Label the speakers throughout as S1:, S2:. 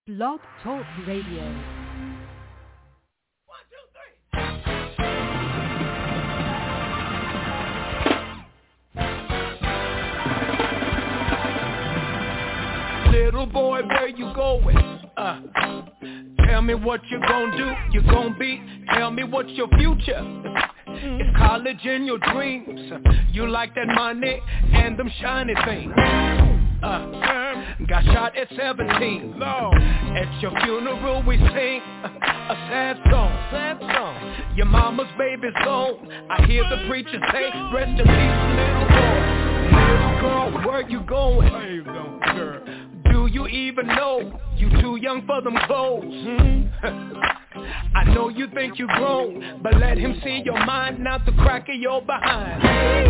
S1: Blog Talk Radio.
S2: Little boy, where you going? Tell me what you gon' do, you gon' be. Tell me what's your future. It's college in your dreams. You like that money and them shiny things. Got shot at 17. Lord. At your funeral we sing a sad song. Your mama's baby's gone. I hear the preacher say, rest in peace, little boy. Little girl, where you going? Where you going, girl? Do you even know you too young for them clothes? I know you think you grown, but let him see your mind, not the crack of your behind.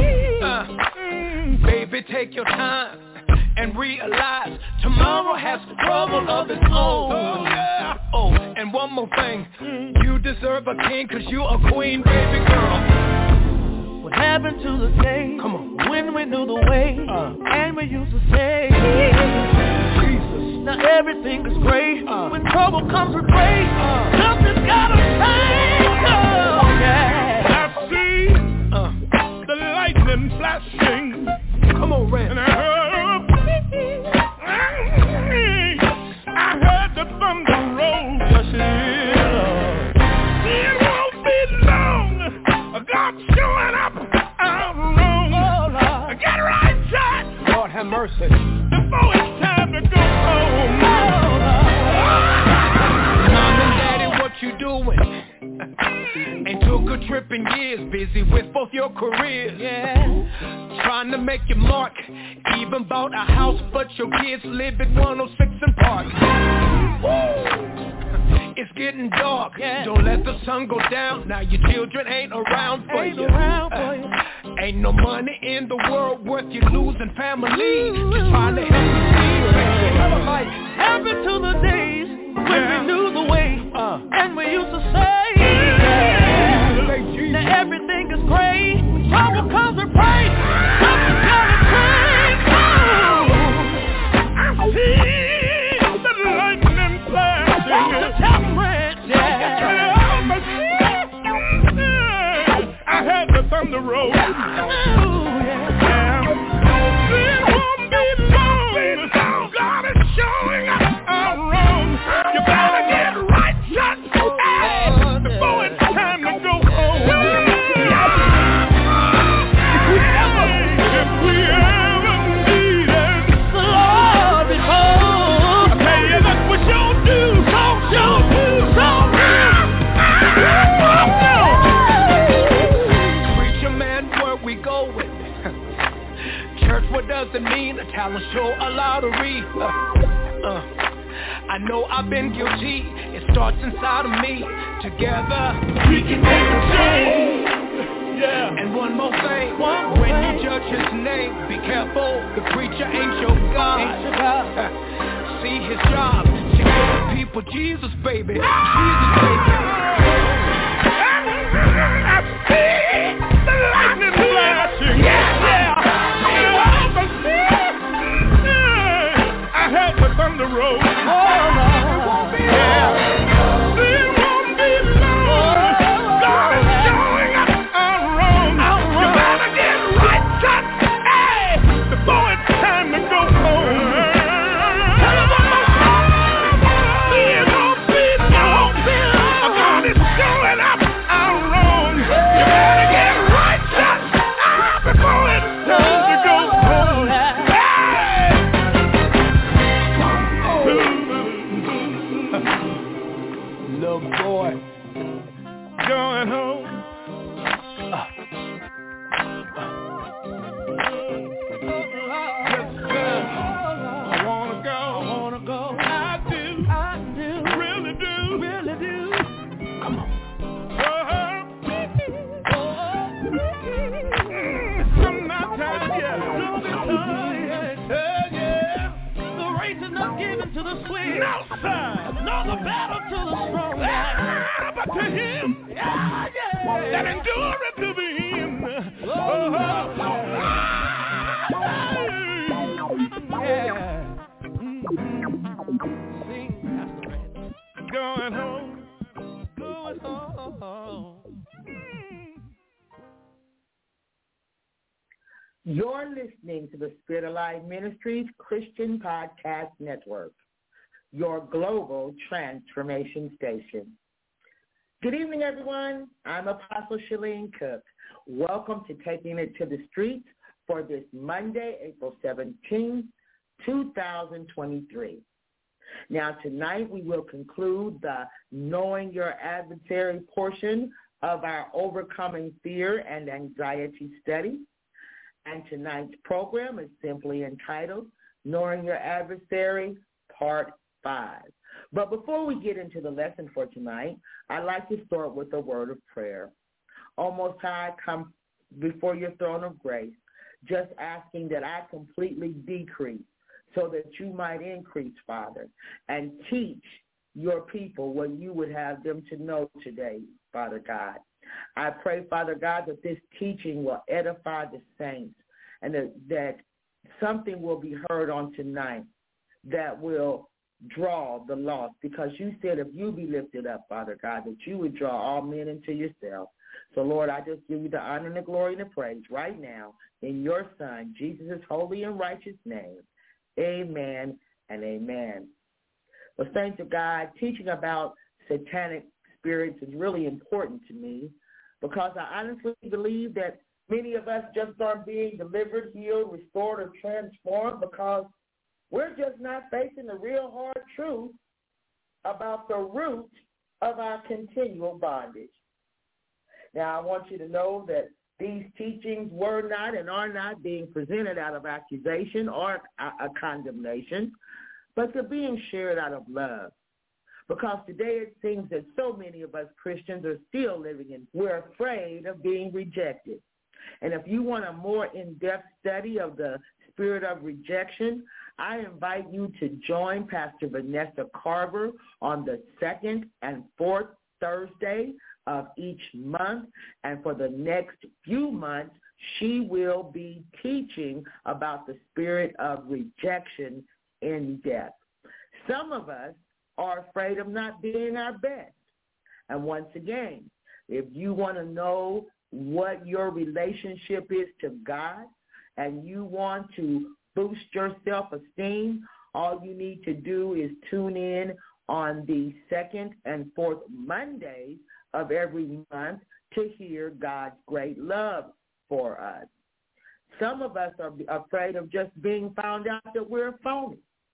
S2: Baby, take your time and realize tomorrow has trouble of its own. Oh, and one more thing, you deserve a king 'cause you a queen, baby girl.
S3: What happened to the day? Come on. When we knew the way, and we used to say, Jesus. Now everything is great. When trouble comes with grace, something's gotta change. Oh, yeah.
S4: I see the lightning flashing.
S2: Come on, Red.
S4: And I heard the thunder roll. It won't be long. God's showing up. Get right, shot.
S2: Lord have mercy.
S4: Before it's time to go home.
S2: Mom and Daddy, what you doing? Ain't took a trip in years, busy with both your careers. Yeah. Trying to make your mark. Even bought a house, but your kids live at 106 and Park. It's getting dark. Yeah. Don't let the sun go down. Now your children ain't around for you. Ain't no money in the world worth you losing family. Just trying to help you see.
S3: What happened to the days when we knew the way, and we used to say, now everything is great. Trouble comes with praise. Something's gonna change.
S4: I see the lightning flashing.
S3: The top branch,
S4: I heard the thunder roll.
S2: Doesn't mean a talent show, a lottery. I know I've been guilty. It starts inside of me. Together we can make a change. Yeah. And one more thing, when you judge his name, be careful. The preacher ain't your God. See his job to give the people Jesus, baby. Jesus, baby.
S4: I see the lightning flashing. Yeah. I heard the thunder roll. It won't be long. God is showing up. I'm wrong. You better get right, son. Hey, before it's time to go home. It won't be long. God is showing up. I'm wrong. You better get right, son. Before it's time to go home.
S2: Little boy,
S4: going home. I wanna go. I do, really do.
S2: come on.
S4: From my time, yeah.
S3: The race is not given to the swift.
S4: No, sir.
S3: Nor the battle to the strong.
S4: But to him, that endure it to the end.
S3: Yeah. Sing,
S4: going home.
S3: Going home.
S1: You're listening to the Spirit Alive Ministries Christian Podcast Network, your global transformation station. Good evening, everyone. I'm Apostle Shalene Cook. Welcome to Taking It to the Streets for this Monday, April 17, 2023. Now, tonight we will conclude the Knowing Your Adversary portion of our Overcoming Fear and Anxiety study. And tonight's program is simply entitled Knowing Your Adversary, Part 5. But before we get into the lesson for tonight, I'd like to start with a word of prayer. O Most High, I come before your throne of grace, just asking that I completely decrease so that you might increase, Father, and teach your people what you would have them to know today, Father God. I pray, Father God, that this teaching will edify the saints and that something will be heard on tonight that will draw the lost, because you said if you be lifted up, Father God, that you would draw all men into yourself. So, Lord, I just give you the honor and the glory and the praise right now in your Son, Jesus' holy and righteous name. Amen and amen. Well, saints of God, teaching about satanic spirits is really important to me because I honestly believe that many of us just aren't being delivered, healed, restored, or transformed because we're just not facing the real hard truth about the root of our continual bondage. Now, I want you to know that these teachings were not and are not being presented out of accusation or a condemnation, but they're being shared out of love. Because today it seems that so many of us Christians are still living in, we're afraid of being rejected. And if you want a more in-depth study of the spirit of rejection, I invite you to join Pastor Vanessa Carver on the second and fourth Thursday of each month. And for the next few months, she will be teaching about the spirit of rejection in depth. Some of us are afraid of not being our best. And once again, if you want to know what your relationship is to God and you want to boost your self-esteem, all you need to do is tune in on the second and fourth Mondays of every month to hear God's great love for us. Some of us are afraid of just being found out that we're phony,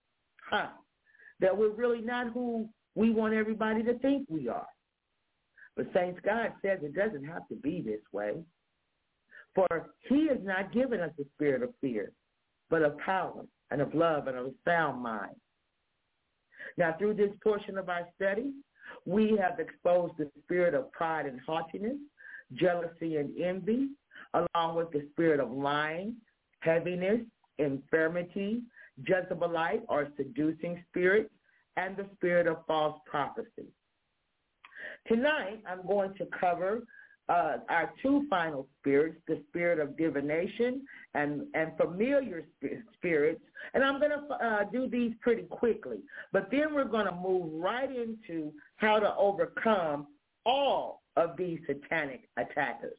S1: that we're really not who we want everybody to think we are. But saints, God says it doesn't have to be this way. For he has not given us a spirit of fear, but of power and of love and of a sound mind. Now, through this portion of our study, we have exposed the spirit of pride and haughtiness, jealousy and envy, along with the spirit of lying, heaviness, infirmity, Jezebelite or seducing spirits, and the spirit of false prophecy. Tonight, I'm going to cover our two final spirits, the spirit of divination and familiar spirits, and I'm going to do these pretty quickly. But then we're going to move right into how to overcome all of these satanic attackers.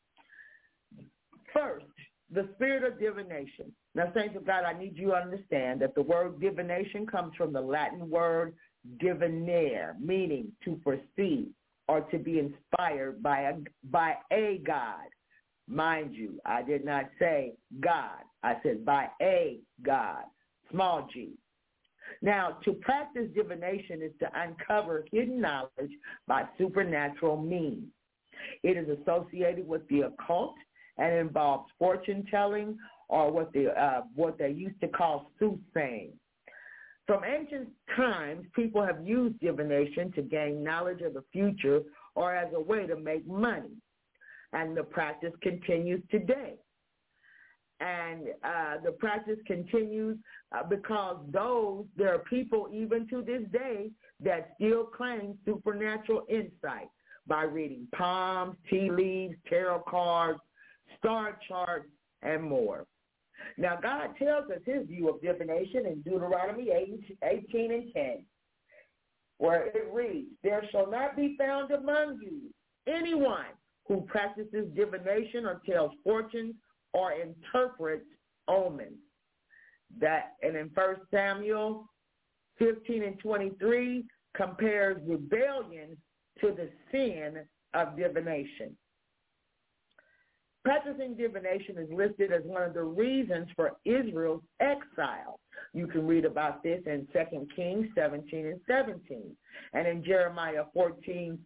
S1: First, the spirit of divination. Now, saints of God, I need you to understand that the word divination comes from the Latin word divinare, meaning to foresee or to be inspired by a God. Mind you, I did not say God. I said by a God, small g. Now, to practice divination is to uncover hidden knowledge by supernatural means. It is associated with the occult and involves fortune-telling or what they used to call soothsaying. From ancient times, people have used divination to gain knowledge of the future or as a way to make money. And the practice continues today. And the practice continues because there are people even to this day that still claim supernatural insight by reading palms, tea leaves, tarot cards, star charts, and more. Now, God tells us his view of divination in Deuteronomy 18 and 10. where it reads, there shall not be found among you anyone who practices divination or tells fortunes or interprets omens. And in 1 Samuel 15:23 compares rebellion to the sin of divination. Practicing divination is listed as one of the reasons for Israel's exile. You can read about this in 2 Kings 17 and 17. And in Jeremiah 14,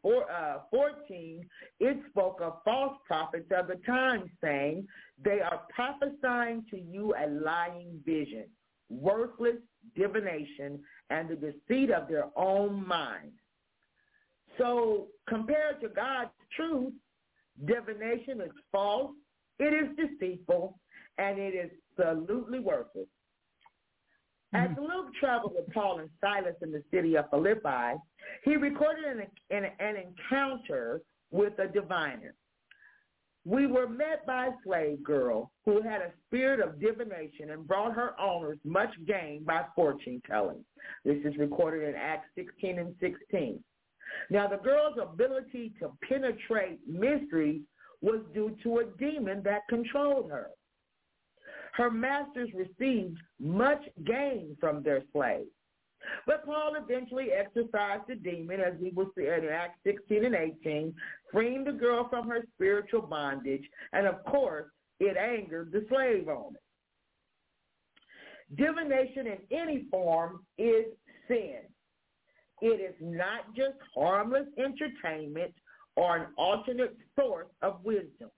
S1: it spoke of false prophets of the time, saying, they are prophesying to you a lying vision, worthless divination, and the deceit of their own mind. So compared to God's truth, divination is false, it is deceitful, and it is absolutely worthless. As Luke traveled with Paul and Silas in the city of Philippi, he recorded an encounter with a diviner. We were met by a slave girl who had a spirit of divination and brought her owners much gain by fortune telling. This is recorded in Acts 16 and 16. Now, the girl's ability to penetrate mysteries was due to a demon that controlled her. Her masters received much gain from their slaves. But Paul eventually exorcised the demon, as we will see in Acts 16 and 18, freeing the girl from her spiritual bondage, and of course, it angered the slave owners. Divination in any form is sin. It is not just harmless entertainment or an alternate source of wisdom.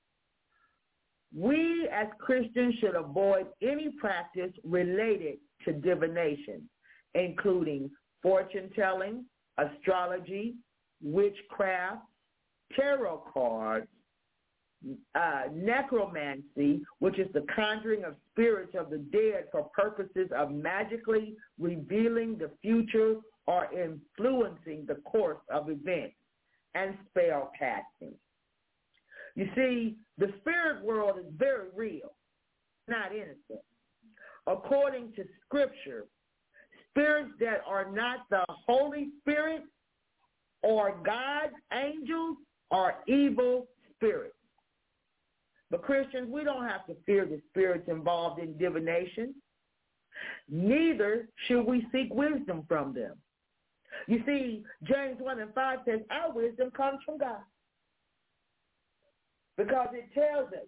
S1: We as Christians should avoid any practice related to divination, including fortune-telling, astrology, witchcraft, tarot cards, necromancy, which is the conjuring of spirits of the dead for purposes of magically revealing the future or influencing the course of events, and spell casting. You see, the spirit world is very real, not innocent. According to Scripture, spirits that are not the Holy Spirit or God's angels are evil spirits. But Christians, we don't have to fear the spirits involved in divination. Neither should we seek wisdom from them. You see, James 1 and 5 says our wisdom comes from God. Because it tells us,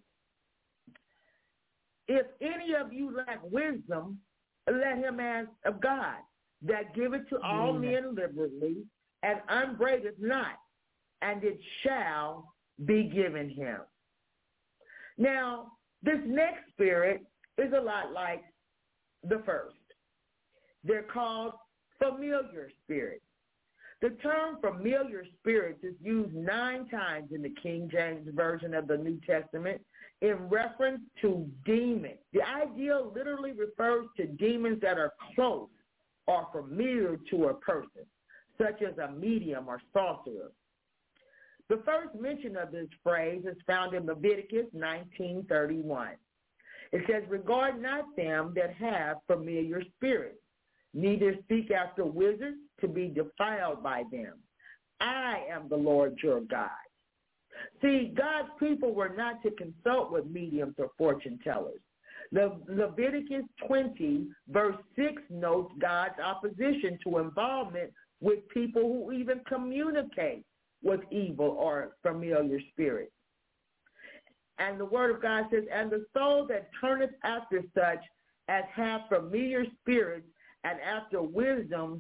S1: if any of you lack wisdom, let him ask of God, that giveth to all men liberally, and upbraideth not, and it shall be given him. Now, this next spirit is a lot like the first. They're called familiar spirits. The term familiar spirits is used 9 times in the King James Version of the New Testament in reference to demons. The idea literally refers to demons that are close or familiar to a person, such as a medium or sorcerer. The first mention of this phrase is found in Leviticus 19:31. It says, regard not them that have familiar spirits, neither speak after wizards to be defiled by them. I am the Lord your God. See, God's people were not to consult with mediums or fortune tellers. Leviticus 20, verse 6 notes God's opposition to involvement with people who even communicate with evil or familiar spirits. And the word of God says, and the soul that turneth after such as have familiar spirits and after wizards,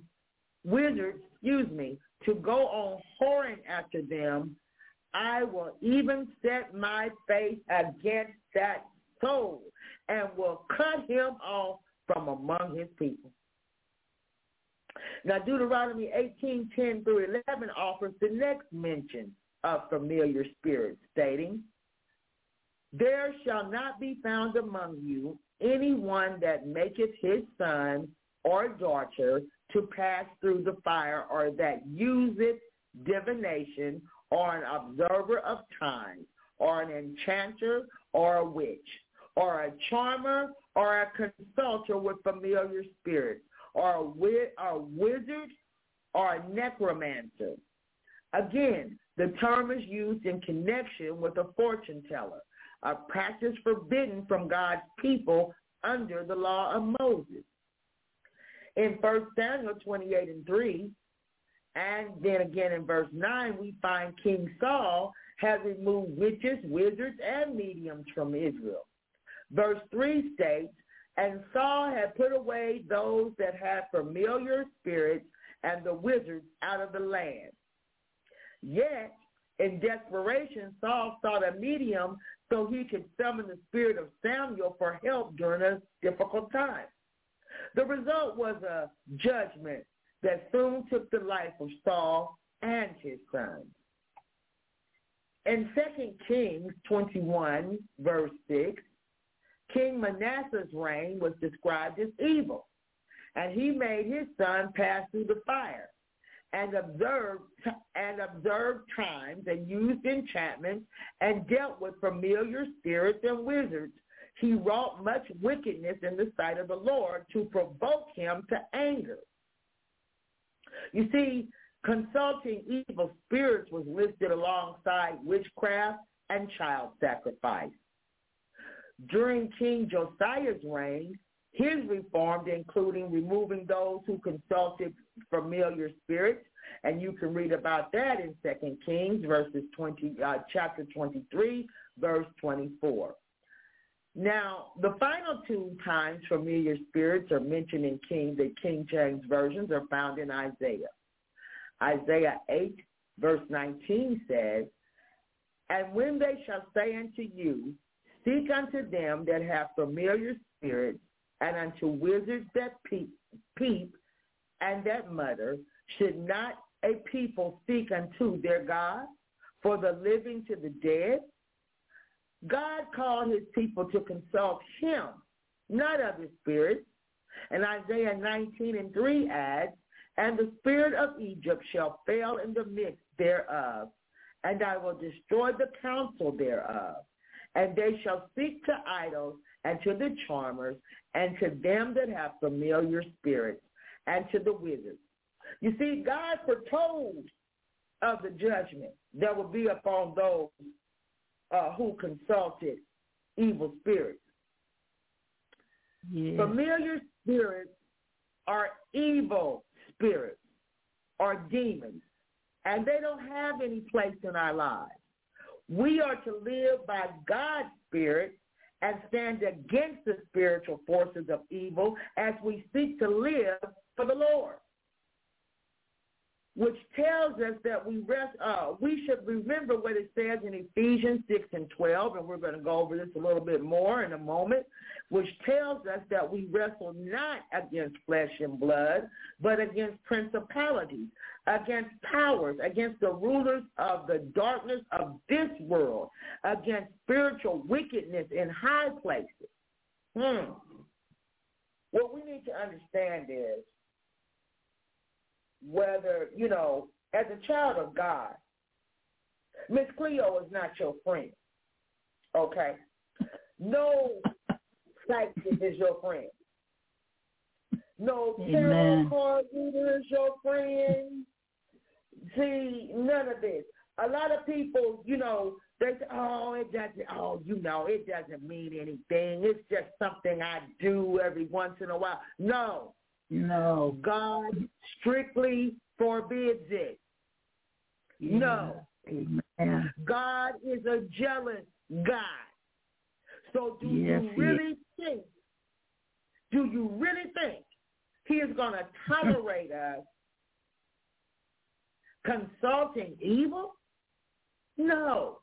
S1: to go on whoring after them, I will even set my face against that soul and will cut him off from among his people. Now, Deuteronomy 18:10 through 11 offers the next mention of familiar spirits, stating, there shall not be found among you anyone that maketh his son or daughter to pass through the fire, or that useth divination, or an observer of times, or an enchanter, or a witch, or a charmer, or a consulter with familiar spirits, or a wizard, or a necromancer. Again, the term is used in connection with a fortune teller, a practice forbidden from God's people under the law of Moses. In 1 Samuel 28:3, and then again in verse 9, we find King Saul has removed witches, wizards, and mediums from Israel. Verse 3 states, and Saul had put away those that had familiar spirits and the wizards out of the land. Yet, in desperation, Saul sought a medium so he could summon the spirit of Samuel for help during a difficult time. The result was a judgment that soon took the life of Saul and his sons. In 2 Kings 21, verse 6, King Manasseh's reign was described as evil, and he made his son pass through the fire and observed times and used enchantments and dealt with familiar spirits and wizards. He wrought much wickedness in the sight of the Lord to provoke him to anger. You see, consulting evil spirits was listed alongside witchcraft and child sacrifice. During King Josiah's reign, his reforms including removing those who consulted familiar spirits, and you can read about that in 2 Kings chapter 23, verse 24. Now, the final two times familiar spirits are mentioned in the King James versions are found in Isaiah. Isaiah 8, verse 19 says, and when they shall say unto you, seek unto them that have familiar spirits, and unto wizards that peep and that mutter, should not a people speak unto their God, for the living to the dead? God called his people to consult him, not other spirits. And Isaiah 19:3 adds, and the spirit of Egypt shall fail in the midst thereof, and I will destroy the counsel thereof. And they shall speak to idols and to the charmers and to them that have familiar spirits and to the wizards. You see, God foretold of the judgment that will be upon those who consulted evil spirits. Yes. Familiar spirits are evil spirits or demons, and they don't have any place in our lives. We are to live by God's Spirit and stand against the spiritual forces of evil as we seek to live for the Lord, which tells us that we should remember what it says in Ephesians 6:12, and we're going to go over this a little bit more in a moment, which tells us that we wrestle not against flesh and blood, but against principalities, against powers, against the rulers of the darkness of this world, against spiritual wickedness in high places. What we need to understand is whether, as a child of God, Miss Cleo is not your friend, okay? No psychic is your friend. No tarot card reader is your friend. See, none of this. A lot of people, they say, it doesn't mean anything. It's just something I do every once in a while. No, God strictly forbids it. Yeah. No. Amen. God is a jealous God. So do you really think he is going to tolerate us consulting evil? No.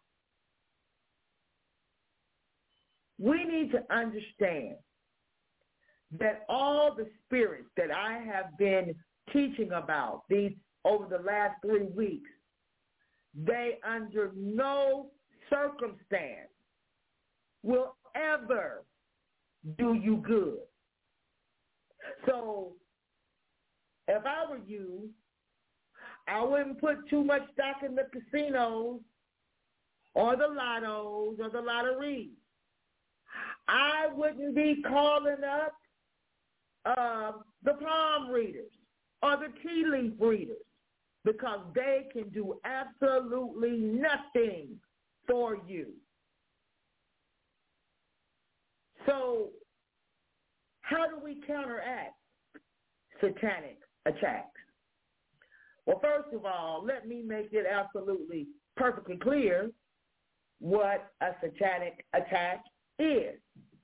S1: We need to understand that all the spirits that I have been teaching about over the last 3 weeks, they under no circumstance will ever do you good. So if I were you, I wouldn't put too much stock in the casinos or the lottos or the lotteries. I wouldn't be calling up the palm readers or the tea leaf readers. because they can do absolutely nothing for you. So how do we counteract satanic attacks? Well, first of all, let me make it absolutely perfectly clear what a satanic attack is.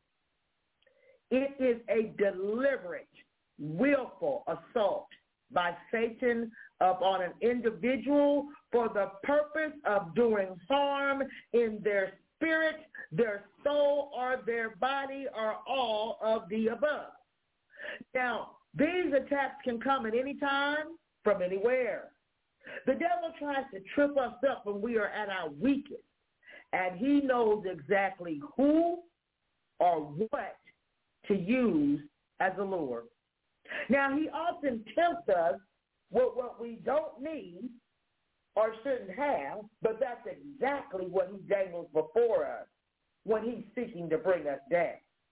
S1: It is a deliberate, willful assault by Satan upon an individual for the purpose of doing harm in their spirit, their soul, or their body, or all of the above. Now, these attacks can come at any time, from anywhere. The devil tries to trip us up when we are at our weakest, and he knows exactly who or what to use as a lure. Now, he often tempts us with what we don't need or shouldn't have, but that's exactly what he dangles before us when he's seeking to bring us down.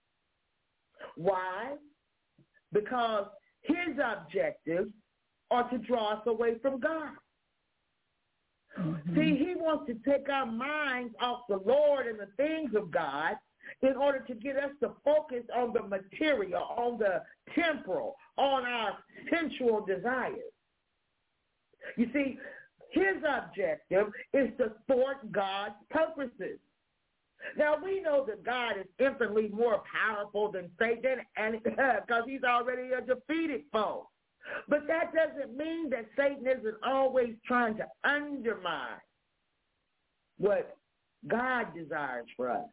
S1: Why? Because his objectives are to draw us away from God. Mm-hmm. See, he wants to take our minds off the Lord and the things of God in order to get us to focus on the material, on the temporal, on our sensual desires. You see, his objective is to thwart God's purposes. Now, we know that God is infinitely more powerful than Satan, and because he's already a defeated foe. But that doesn't mean that Satan isn't always trying to undermine what God desires for us.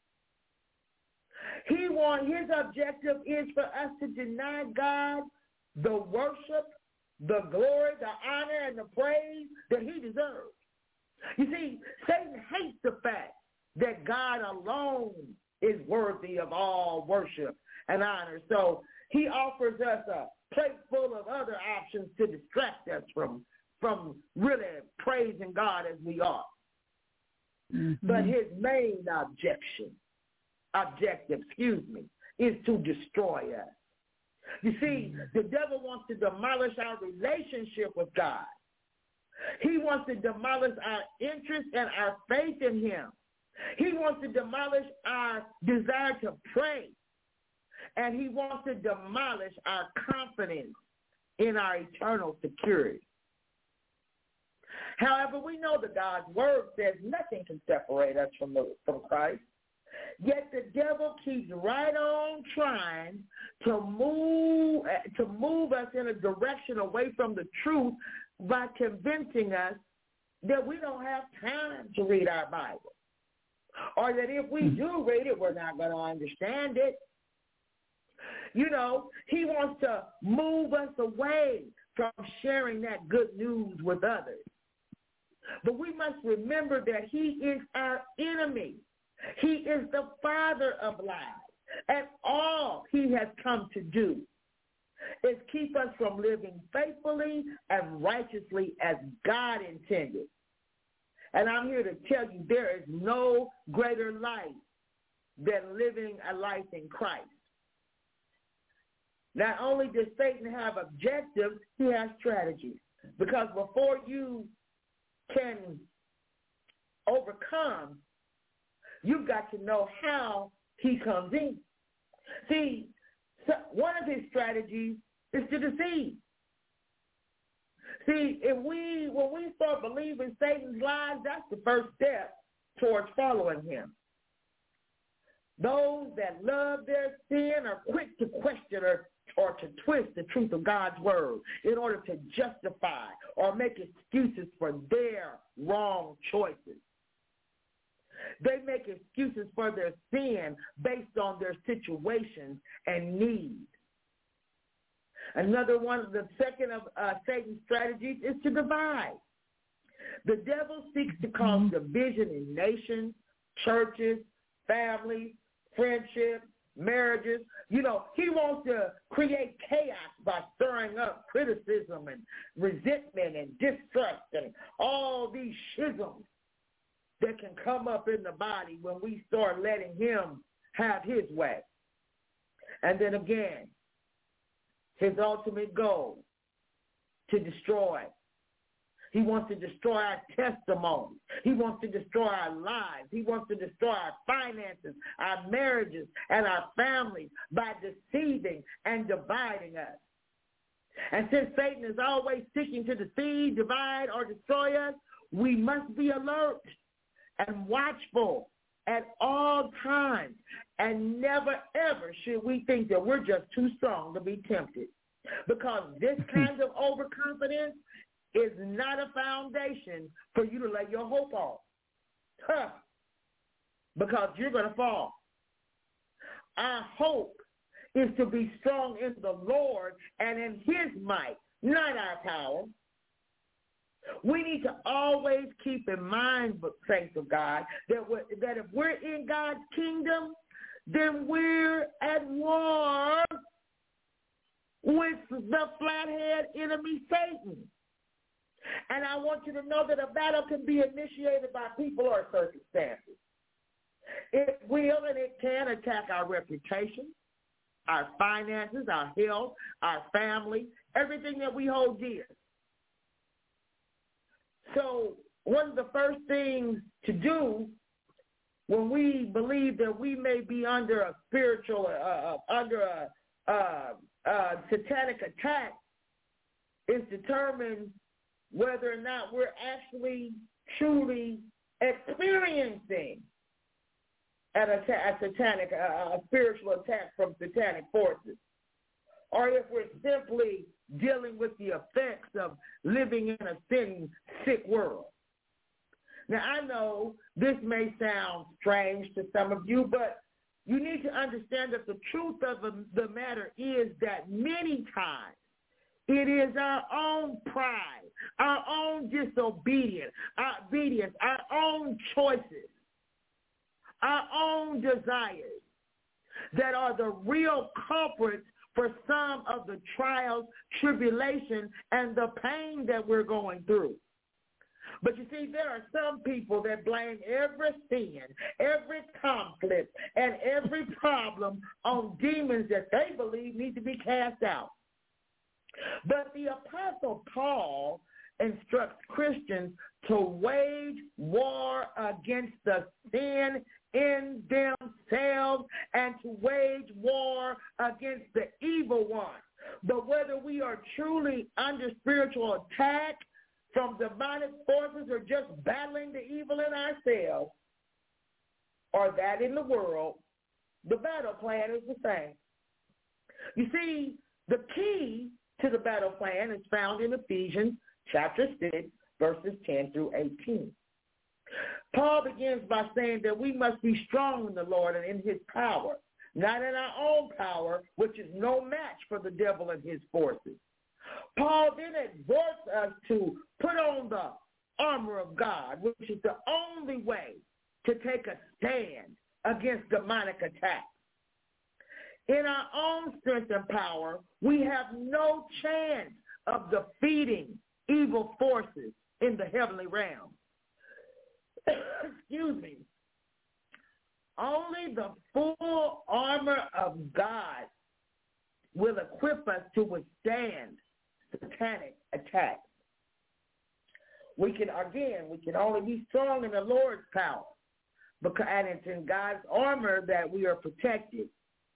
S1: His objective is for us to deny God the worship, the glory, the honor, and the praise that he deserves. You see, Satan hates the fact that God alone is worthy of all worship and honor. So he offers us a plate full of other options to distract us from really praising God as we are. Mm-hmm. But his main objective, is to destroy us. You see, the devil wants to demolish our relationship with God. He wants to demolish our interest and our faith in him. He wants to demolish our desire to pray. And he wants to demolish our confidence in our eternal security. However, we know that God's word says nothing can separate us from Christ. Yet the devil keeps right on trying to move us in a direction away from the truth by convincing us that we don't have time to read our Bible, or that if we do read it, we're not going to understand it. You know, he wants to move us away from sharing that good news with others. But we must remember that he is our enemy. He is the father of lies. And all he has come to do is keep us from living faithfully and righteously as God intended. And I'm here to tell you there is no greater life than living a life in Christ. Not only does Satan have objectives, he has strategies. Because before you can overcome, you've got to know how he comes in. See, one of his strategies is to deceive. See, when we start believing Satan's lies, that's the first step towards following him. Those that love their sin are quick to question or to twist the truth of God's word in order to justify or make excuses for their wrong choices. They make excuses for their sin based on their situations and needs. Another one, the second of Satan's strategies is to divide. The devil seeks to cause division in nations, churches, families, friendships, marriages. You know, he wants to create chaos by stirring up criticism and resentment and distrust and all these schisms that can come up in the body when we start letting him have his way. And then again, his ultimate goal, to destroy He wants to destroy our testimony. He wants to destroy our lives. He wants to destroy our finances, our marriages, and our families by deceiving and dividing us. And since Satan is always seeking to deceive, divide, or destroy us, we must be alert and watchful at all times. And never, ever should we think that we're just too strong to be tempted. Because this kind of overconfidence is not a foundation for you to lay your hope on. Because you're going to fall. Our hope is to be strong in the Lord and in his might, not our power. We need to always keep in mind, saints of God, that if we're in God's kingdom, then we're at war with the flathead enemy, Satan. And I want you to know that a battle can be initiated by people or circumstances. It will and it can attack our reputation, our finances, our health, our family, everything that we hold dear. So one of the first things to do when we believe that we may be under a spiritual, satanic attack is determine whether or not we're actually truly experiencing a spiritual attack from satanic forces, or if we're simply dealing with the effects of living in a sin-sick world. Now, I know this may sound strange to some of you, but you need to understand that the truth of the matter is that many times it is our own pride, our own disobedience, our own choices, our own desires that are the real culprits for some of the trials, tribulation, and the pain that we're going through. But you see, there are some people that blame every sin, every conflict, and every problem on demons that they believe need to be cast out. But the Apostle Paul instructs Christians to wage war against the sin in themselves and to wage war against the evil one. But whether we are truly under spiritual attack from demonic forces or just battling the evil in ourselves or that in the world, the battle plan is the same. You see, the key to the battle plan is found in Ephesians chapter 6, verses 10 through 18. Paul begins by saying that we must be strong in the Lord and in his power, not in our own power, which is no match for the devil and his forces. Paul then exhorts us to put on the armor of God, which is the only way to take a stand against demonic attacks. In our own strength and power, we have no chance of defeating evil forces in the heavenly realm. Excuse me. Only the full armor of God will equip us to withstand satanic attacks. We can only be strong in the Lord's power, and it's in God's armor that we are protected.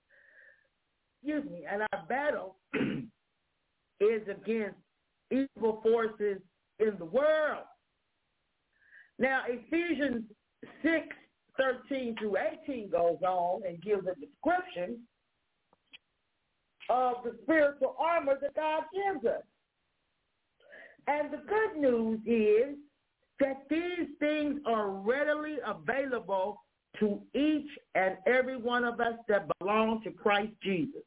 S1: And our battle is against evil forces in the world. Now, Ephesians 6:13 through 18 goes on and gives a description of the spiritual armor that God gives us. And the good news is that these things are readily available to each and every one of us that belong to Christ Jesus.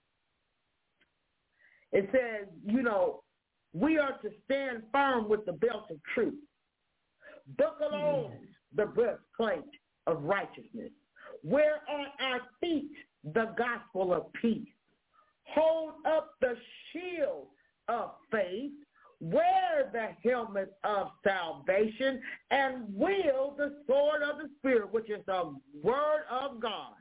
S1: It says, we are to stand firm with the belt of truth. Buckle on the breastplate of righteousness. Wear on our feet the gospel of peace. Hold up the shield of faith. Wear the helmet of salvation and wield the sword of the Spirit, which is the word of God.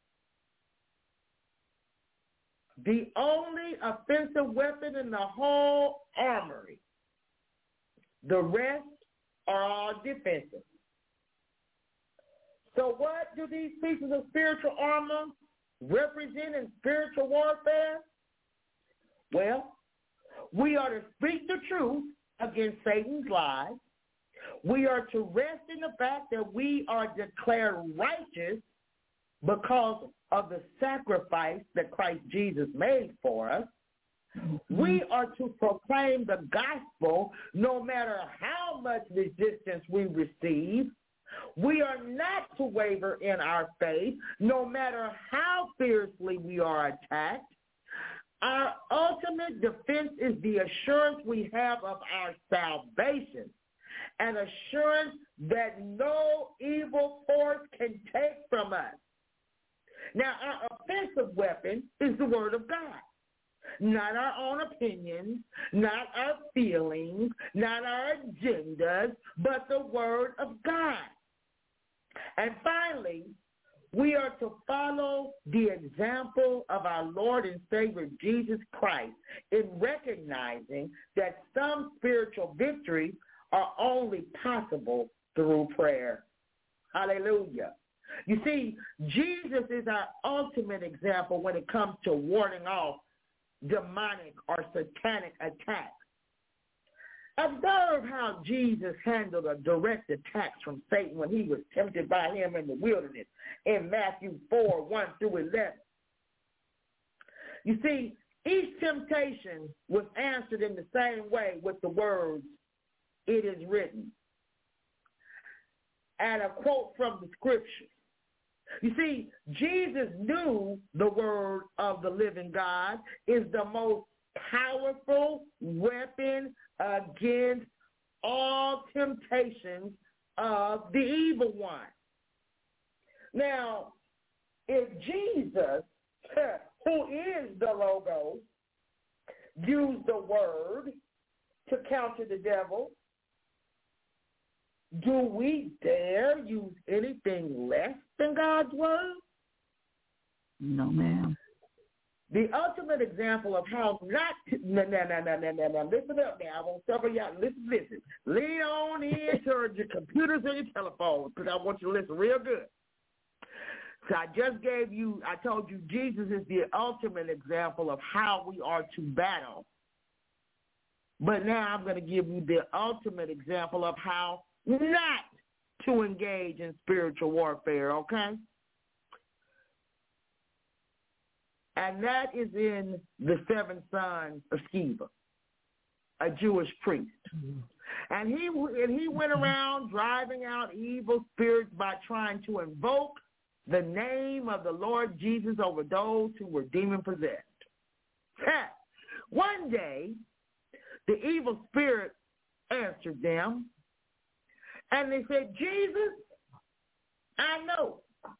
S1: The only offensive weapon in the whole armory The rest are all defensive. So what do these pieces of spiritual armor represent in spiritual warfare? Well, we are to speak the truth against Satan's lies. We are to rest in the fact that we are declared righteous because of the sacrifice that Christ Jesus made for us. We are to proclaim the gospel no matter how much resistance we receive. We are not to waver in our faith no matter how fiercely we are attacked. Our ultimate defense is the assurance we have of our salvation, an assurance that no evil force can take from us. Now, our offensive weapon is the word of God. Not our own opinions, not our feelings, not our agendas, but the word of God. And finally, we are to follow the example of our Lord and Savior Jesus Christ in recognizing that some spiritual victories are only possible through prayer. Hallelujah. You see, Jesus is our ultimate example when it comes to warding off demonic or satanic attacks. Observe how Jesus handled a direct attack from Satan when he was tempted by him in the wilderness in Matthew 4, 1 through 11. You see, each temptation was answered in the same way with the words, "It is written," and a quote from the scripture. You see, Jesus knew the word of the living God is the most powerful weapon against all temptations of the evil one. Now, if Jesus, who is the Logos, used the word to counter the devil, do we dare use anything less than God's word?
S5: No, ma'am.
S1: The ultimate example of how not to, no, listen up now. I won't suffer y'all. Listen. Lean on in to your computers and your telephones because I want you to listen real good. So I told you Jesus is the ultimate example of how we are to battle. But now I'm going to give you the ultimate example of how not to engage in spiritual warfare, okay? And that is in the 7 sons of Sceva, a Jewish priest. Mm-hmm. And he went around driving out evil spirits by trying to invoke the name of the Lord Jesus over those who were demon-possessed. One day, the evil spirit answered them, and they said, "Jesus, I know.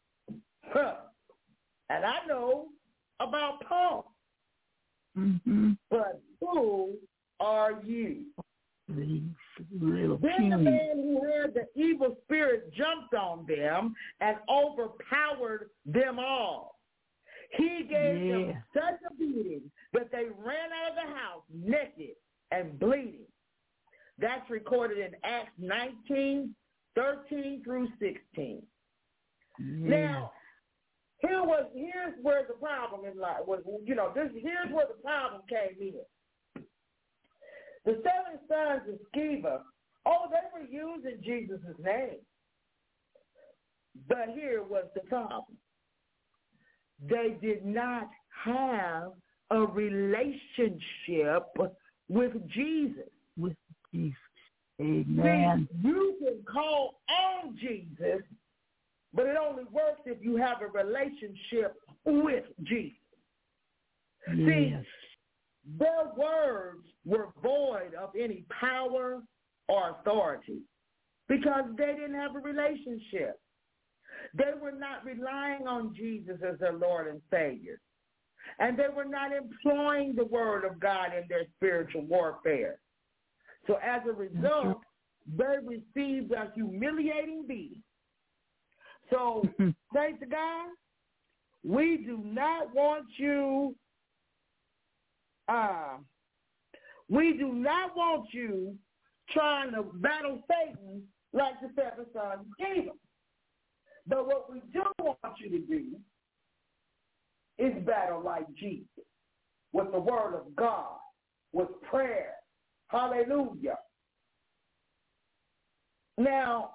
S1: And I know about Paul.
S5: Mm-hmm.
S1: But who are you?"
S5: Then the
S1: man who had the evil spirit jumped on them and overpowered them all. He gave them such a beating that they ran out of the house naked and bleeding. That's recorded in Acts 19, 13 through 16. Now, here's where the problem in life was. Here's where the problem came in. The 7 sons of Sceva, they were using Jesus' name. But here was the problem. They did not have a relationship with Jesus.
S5: With Jesus. Amen.
S1: See, you can call on Jesus, but it only works if you have a relationship with Jesus.
S5: Yes.
S1: See, their words were void of any power or authority because they didn't have a relationship. They were not relying on Jesus as their Lord and Savior. And they were not employing the word of God in their spiritual warfare. So as a result, they received a humiliating beating. So, thanks to God, we do not want you trying to battle Satan like the 7 sons of Sceva. But what we do want you to do is battle like Jesus, with the word of God, with prayer. Hallelujah. Now,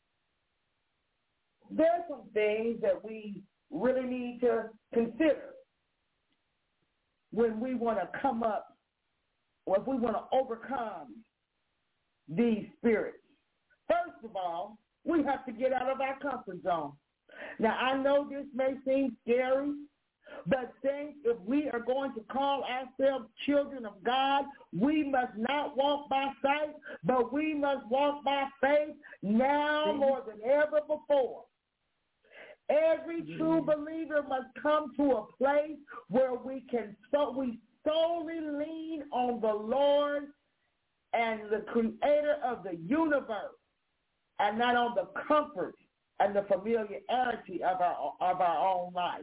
S1: there's some things that we really need to consider when we want to come up, or if we want to overcome these spirits. First of all, we have to get out of our comfort zone. Now, I know this may seem scary, but saints, if we are going to call ourselves children of God, we must not walk by sight, but we must walk by faith now more than ever before. Every true believer must come to a place where we solely lean on the Lord and the creator of the universe, and not on the comfort and the familiarity of our own life.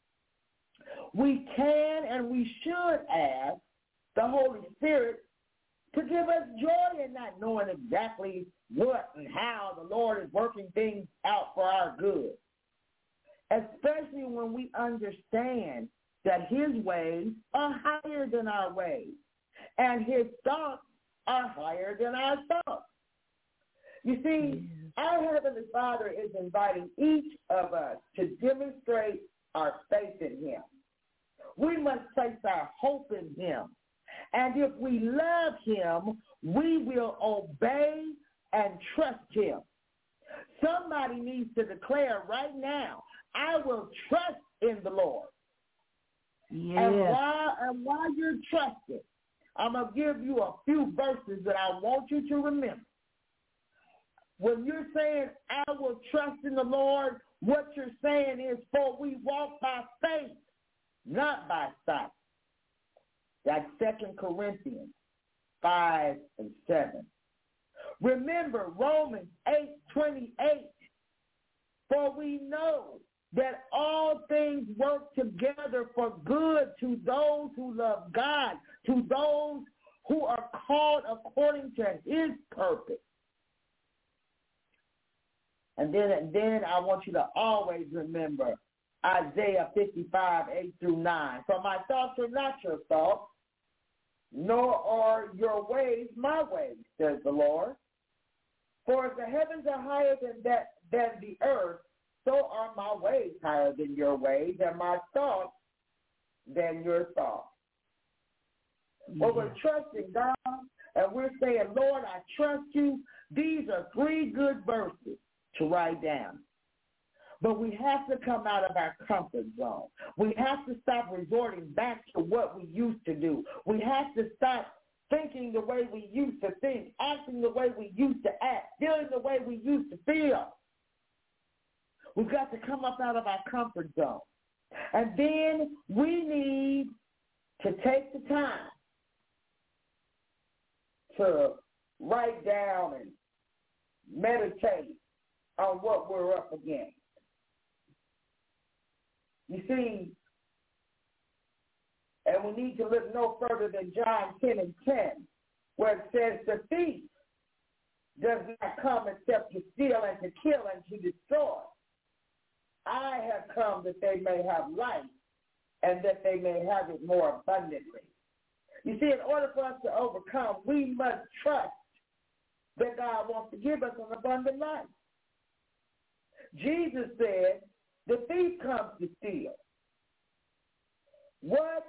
S1: We can and we should ask the Holy Spirit to give us joy in not knowing exactly what and how the Lord is working things out for our good, especially when we understand that his ways are higher than our ways and his thoughts are higher than our thoughts. You see, our Heavenly Father is inviting each of us to demonstrate our faith in him. We must place our hope in him. And if we love him, we will obey and trust him. Somebody needs to declare right now, I will trust in the Lord.
S5: Yes.
S1: And while you're trusting, I'm going to give you a few verses that I want you to remember. When you're saying, I will trust in the Lord, what you're saying is, for we walk by faith, not by sight. That's 2 Corinthians 5 and 7. Remember Romans 8:28. For we know that all things work together for good to those who love God, to those who are called according to his purpose. And then I want you to always remember Isaiah 55:8-9. For my thoughts are not your thoughts, nor are your ways my ways, says the Lord. For as the heavens are higher than the earth, so are my ways higher than your ways, and my thoughts than your thoughts. Well, we're trusting God, and we're saying, Lord, I trust you. These are 3 good verses to write down. But we have to come out of our comfort zone. We have to stop resorting back to what we used to do. We have to stop thinking the way we used to think, acting the way we used to act, feeling the way we used to feel. We've got to come up out of our comfort zone. And then we need to take the time to write down and meditate on what we're up against. You see, and we need to look no further than John 10:10, where it says, the thief does not come except to steal and to kill and to destroy. I have come that they may have life and that they may have it more abundantly. You see, in order for us to overcome, we must trust that God wants to give us an abundant life. Jesus said, the thief comes to steal. What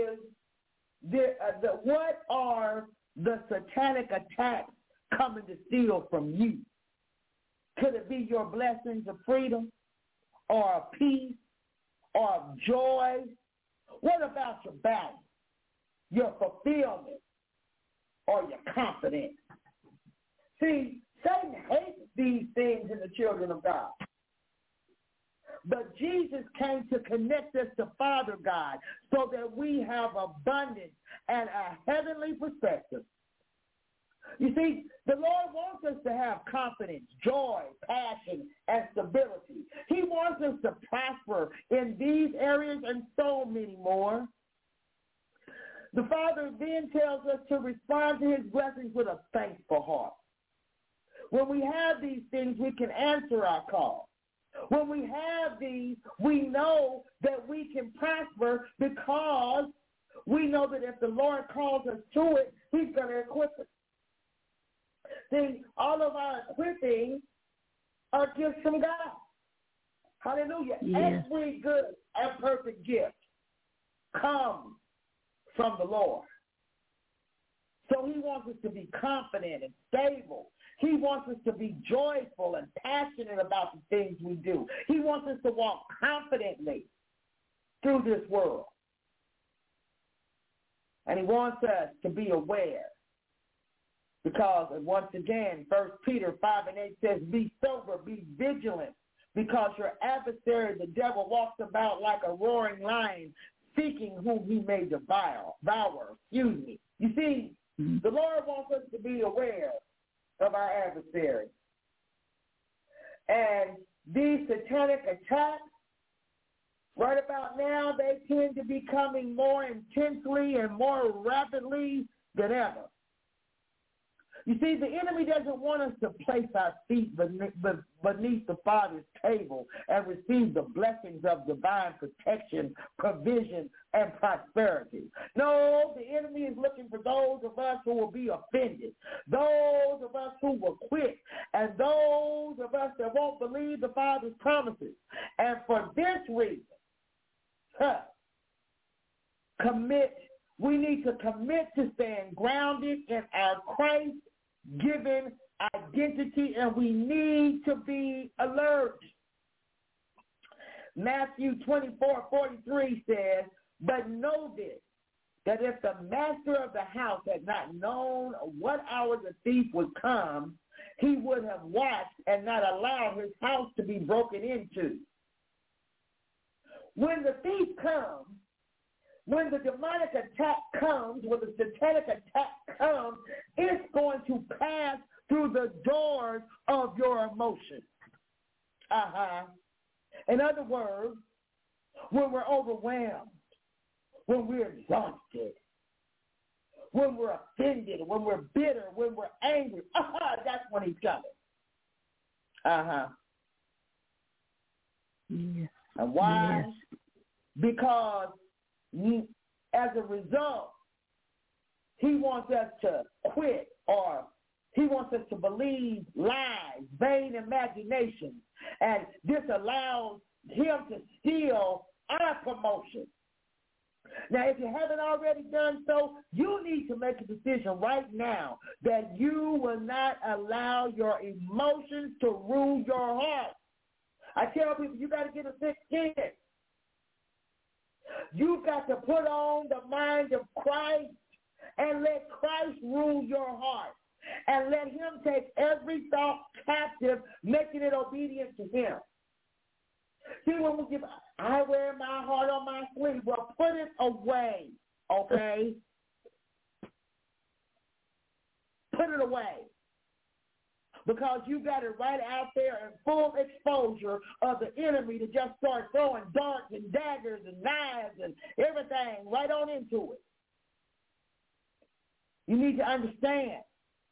S1: are the satanic attacks coming to steal from you? Could it be your blessings of freedom or of peace or of joy? What about your balance, your fulfillment, or your confidence? See, Satan hates these things in the children of God. But Jesus came to connect us to Father God so that we have abundance and a heavenly perspective. You see, the Lord wants us to have confidence, joy, passion, and stability. He wants us to prosper in these areas and so many more. The Father then tells us to respond to his blessings with a thankful heart. When we have these things, we can answer our call. When we have these, we know that we can prosper because we know that if the Lord calls us to it, he's going to equip us. See, all of our equipping are gifts from God. Hallelujah.
S5: Yes.
S1: Every good and perfect gift comes from the Lord. So he wants us to be confident and stable. He wants us to be joyful and passionate about the things we do. He wants us to walk confidently through this world. And he wants us to be aware. Because, once again, 1 Peter 5:8 says, be sober, be vigilant, because your adversary, the devil, walks about like a roaring lion, seeking whom he may devour. You see, the Lord wants us to be aware of our adversary. And these satanic attacks, right about now, they tend to be coming more intensely and more rapidly than ever. You see, the enemy doesn't want us to place our feet beneath the Father's table and receive the blessings of divine protection, provision, and prosperity. No, the enemy is looking for those of us who will be offended, those of us who will quit, and those of us that won't believe the Father's promises. And for this reason, we need to commit to staying grounded in our Christ-given identity, and we need to be alert. Matthew 24:43 says, but know this, that if the master of the house had not known what hour the thief would come, he would have watched and not allowed his house to be broken into. When the thief comes, when the demonic attack comes, when the satanic attack comes, it's going to pass through the doors of your emotions. In other words, when we're overwhelmed, when we're exhausted, when we're offended, when we're bitter, when we're angry, that's when he's coming.
S5: Yes.
S1: And why?
S5: Yes.
S1: Because as a result, he wants us to quit, or he wants us to believe lies, vain imaginations, and this allows him to steal our promotion. Now, if you haven't already done so, you need to make a decision right now that you will not allow your emotions to rule your heart. I tell people, you got to get a thick skin. You've got to put on the mind of Christ and let Christ rule your heart. And let him take every thought captive, making it obedient to him. See, when we give, I wear my heart on my sleeve. Well, put it away, okay? Put it away. Because you got it right out there in full exposure of the enemy to just start throwing darts and daggers and knives and everything right on into it. You need to understand,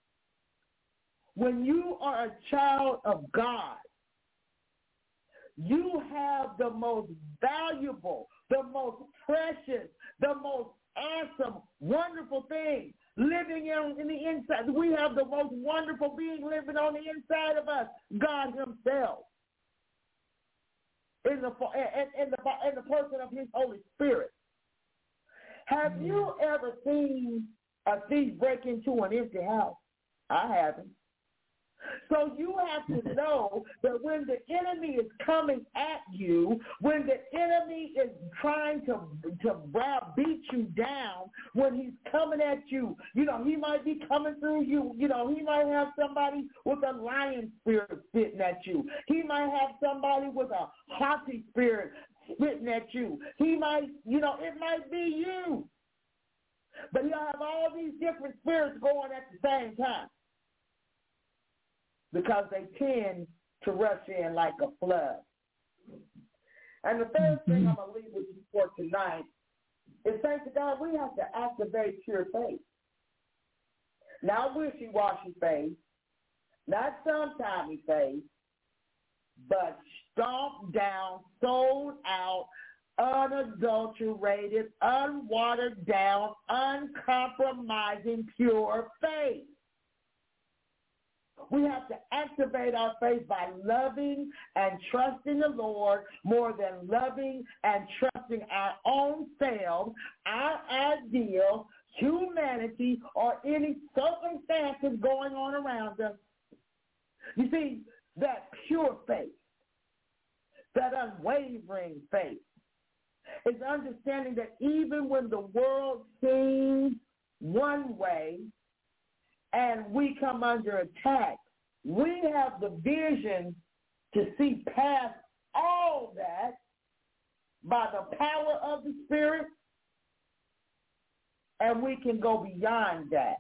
S1: when you are a child of God, you have the most valuable, the most precious, the most awesome, wonderful thing living in the inside. We have the most wonderful being living on the inside of us, God himself, in the person of his Holy Spirit. Have you ever seen a thief break into an empty house? I haven't. So you have to know that when the enemy is coming at you, when the enemy is trying to beat you down, when he's coming at you, he might be coming through you. He might have somebody with a lion spirit spitting at you. He might have somebody with a haughty spirit spitting at you. He might, it might be you. But he'll have all these different spirits going at the same time, because they tend to rush in like a flood. And the third thing I'm going to leave with you for tonight It's thanks to God we have to activate pure faith. Not wishy-washy faith, not sometimey faith, but stomped down, sold out, unadulterated, unwatered down, uncompromising, pure faith. We have to activate our faith by loving and trusting the Lord more than loving and trusting our own selves, our ideal, humanity, or any circumstances going on around us. You see, that pure faith, that unwavering faith, is understanding that even when the world seems one way and we come under attack, we have the vision to see past all that by the power of the Spirit, and we can go beyond that.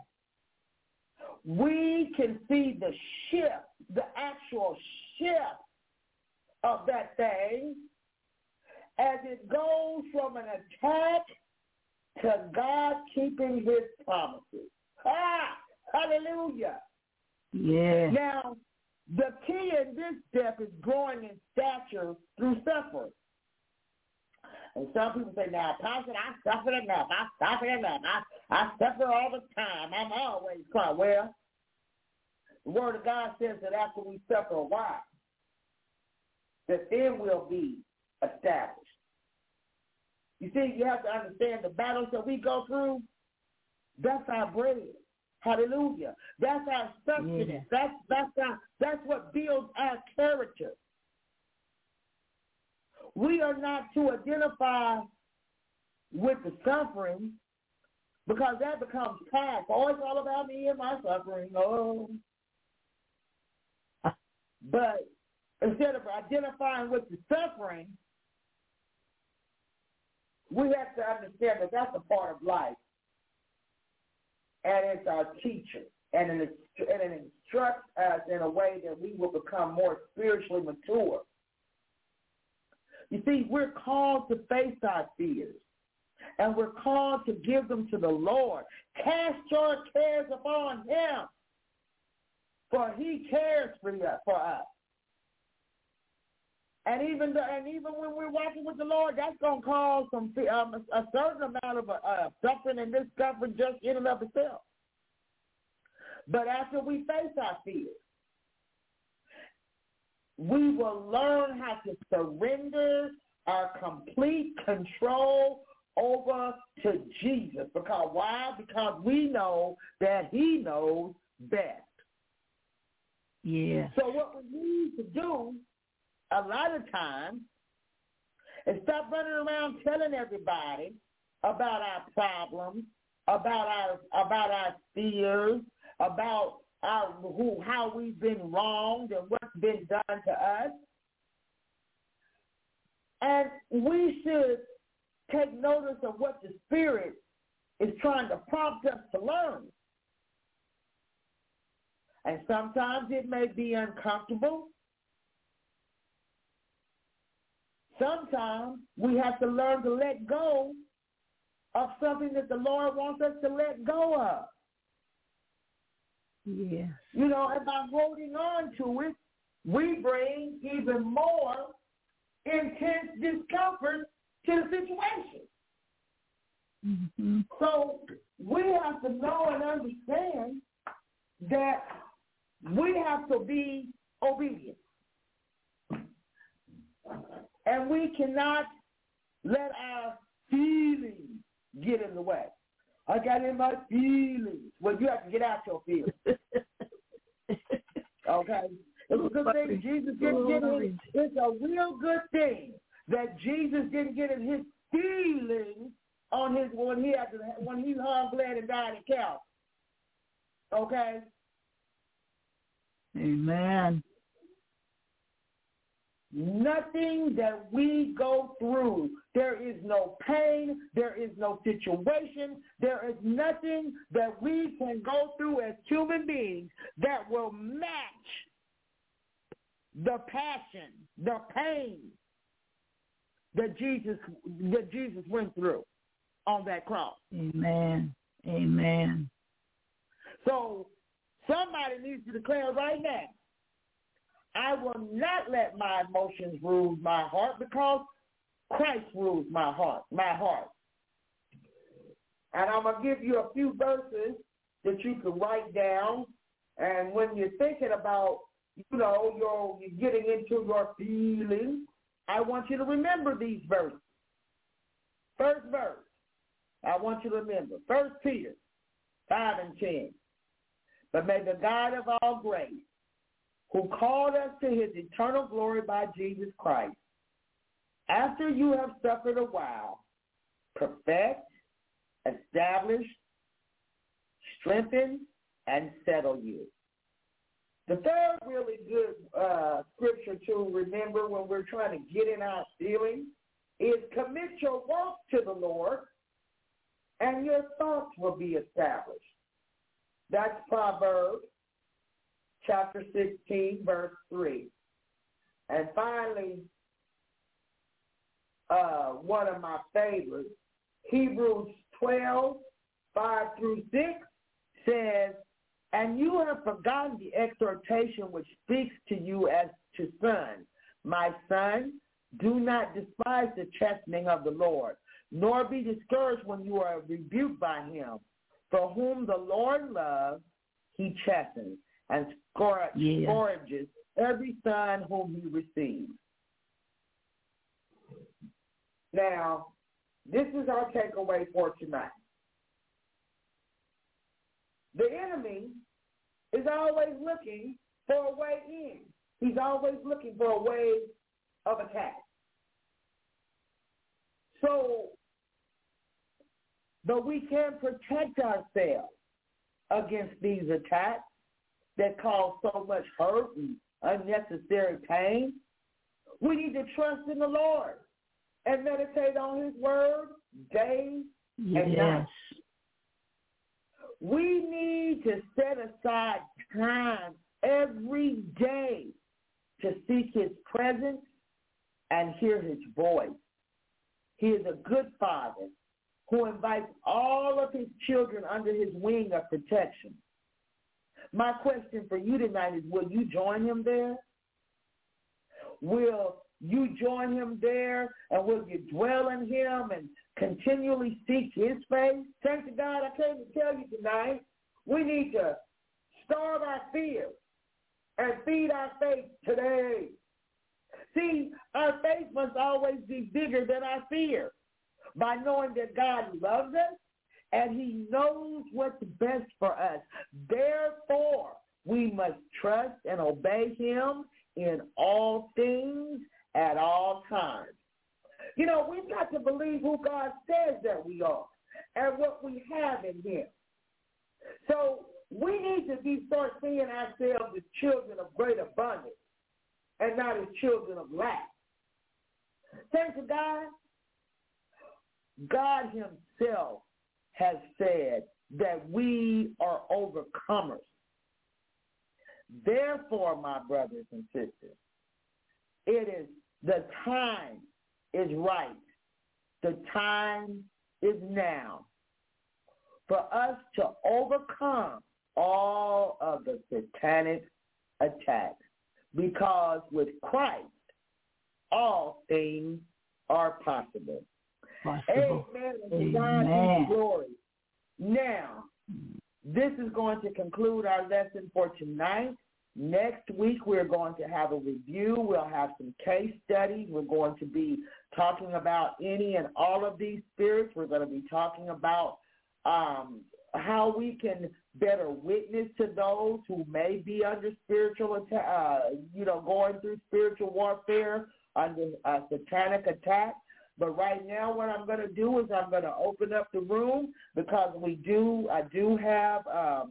S1: We can see the shift, the actual shift of that thing as it goes from an attack to God keeping his promises. Hallelujah.
S5: Yeah.
S1: Now, the key in this step is growing in stature through suffering. And some people say, now, Pastor, I suffer enough. I suffer all the time. I'm always crying. Well, the Word of God says that after we suffer a while, that then we'll be established. You see, you have to understand the battles that we go through, that's our bread. Hallelujah. That's our sustenance. Yeah. That's what builds our character. We are not to identify with the suffering because that becomes past. Oh, it's all about me and my suffering. Oh. But instead of identifying with the suffering, we have to understand that that's a part of life. And it's our teacher. And it instructs us in a way that we will become more spiritually mature. You see, we're called to face our fears. And we're called to give them to the Lord. Cast your cares upon him, for he cares for us. And even when we're walking with the Lord, that's going to cause a certain amount of suffering and discomfort just in and of itself. But after we face our fears, we will learn how to surrender our complete control over to Jesus. Because why? Because we know that he knows best.
S5: Yeah.
S1: So what we need to do a lot of times is stop running around telling everybody about our problems, about our fears, about how we've been wronged and what's been done to us. And we should take notice of what the Spirit is trying to prompt us to learn. And sometimes it may be uncomfortable. Sometimes we have to learn to let go of something that the Lord wants us to let go of.
S5: Yeah.
S1: You know, and by holding on to it, we bring even more intense discomfort to the situation.
S5: Mm-hmm.
S1: So we have to know and understand that we have to be obedient. And we cannot let our feelings get in the way. I got in my feelings. Well, you have to get out your feelings. Okay? It's a good thing Jesus didn't get in. It's a real good thing that Jesus didn't get in his feelings on his when he hung, bled, and died at Calvary. Okay?
S5: Amen.
S1: Nothing that we go through, there is no pain, there is no situation, there is nothing that we can go through as human beings that will match the passion, the pain that Jesus went through on that cross.
S5: Amen. Amen.
S1: So somebody needs to declare right now, I will not let my emotions rule my heart because Christ rules my heart. And I'm going to give you a few verses that you can write down. And when you're thinking about, you're getting into your feelings, I want you to remember these verses. First verse, I want you to remember. 1 Peter 5 and 10. But may the God of all grace, who called us to his eternal glory by Jesus Christ, after you have suffered a while, perfect, establish, strengthen, and settle you. The third really good scripture to remember when we're trying to get in our feelings is commit your work to the Lord, and your thoughts will be established. That's Proverbs chapter 16, verse 3. And finally, one of my favorites, Hebrews 12, 5 through 6 says, and you have forgotten the exhortation which speaks to you as to sons. My son, do not despise the chastening of the Lord, nor be discouraged when you are rebuked by him. For whom the Lord loves, he chastens and scourges every son whom he receives. Now, this is our takeaway for tonight. The enemy is always looking for a way in. He's always looking for a way of attack. But we can protect ourselves against these attacks that cause so much hurt and unnecessary pain. We need to trust in the Lord and meditate on his word day and night. We need to set aside time every day to seek his presence and hear his voice. He is a good father who invites all of his children under his wing of protection. My question for you tonight is, will you join him there? Will you join him there, and will you dwell in him and continually seek his face? Thank to God, I came to tell you tonight, we need to starve our fear and feed our faith today. See, our faith must always be bigger than our fear by knowing that God loves us and he knows what's best for us. Therefore, we must trust and obey him in all things at all times. We've got to believe who God says that we are and what we have in him. So we need to start seeing ourselves as children of great abundance and not as children of lack. Thanks to God, God himself has said that we are overcomers. Therefore, my brothers and sisters, the time is right. The time is now for us to overcome all of the satanic attacks, because with Christ, all things are possible. Amen. And God be glory. Now, this is going to conclude our lesson for tonight. Next week, we're going to have a review. We'll have some case studies. We're going to be talking about any and all of these spirits. We're going to be talking about how we can better witness to those who may be under spiritual attack, going through spiritual warfare under satanic attack. But right now, what I'm going to do is I'm going to open up the room, because I do have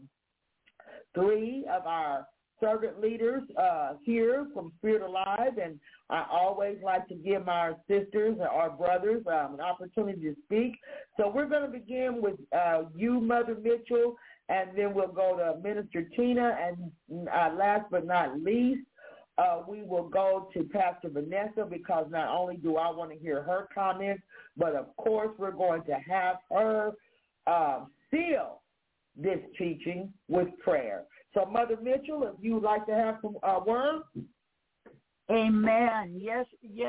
S1: 3 of our servant leaders here from Spirit Alive, and I always like to give our sisters or our brothers an opportunity to speak. So we're going to begin with you, Mother Mitchell, and then we'll go to Minister Tina, and last but not least, we will go to Pastor Vanessa because not only do I want to hear her comments, but of course we're going to have her seal this teaching with prayer. So, Mother Mitchell, if you'd like to have some words.
S5: Amen. Yes,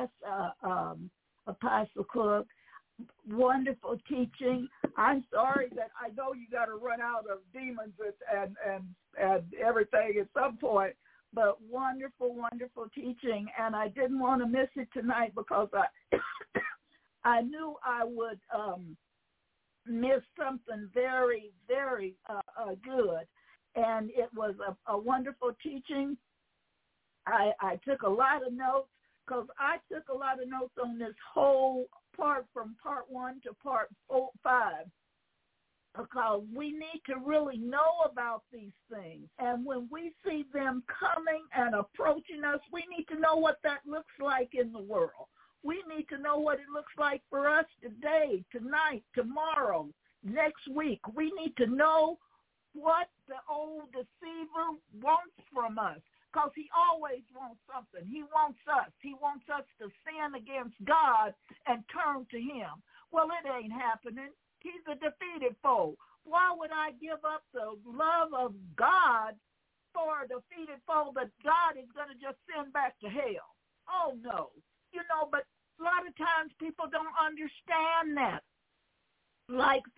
S5: Apostle Cook. Wonderful teaching. I'm sorry that I know you got to run out of demons and everything at some point, but wonderful, wonderful teaching. And I didn't want to miss it tonight because I knew I would miss something very, very good. And it was a wonderful teaching. I took a lot of notes because I took a lot of notes on this whole part from part 1 to part 5 because we need to really know about these things. And when we see them coming and approaching us, we need to know what that looks like in the world. We need to know what it looks like for us today, tonight, tomorrow, next week. We need to know what the old deceiver wants from us. Because he always wants something. He wants us. He wants us to sin against God and turn to him. Well, it ain't happening. He's a defeated foe. Why would I give up the love of God for a defeated foe that God is going to just send back to hell? Oh, no. But a lot of times people don't understand that. Like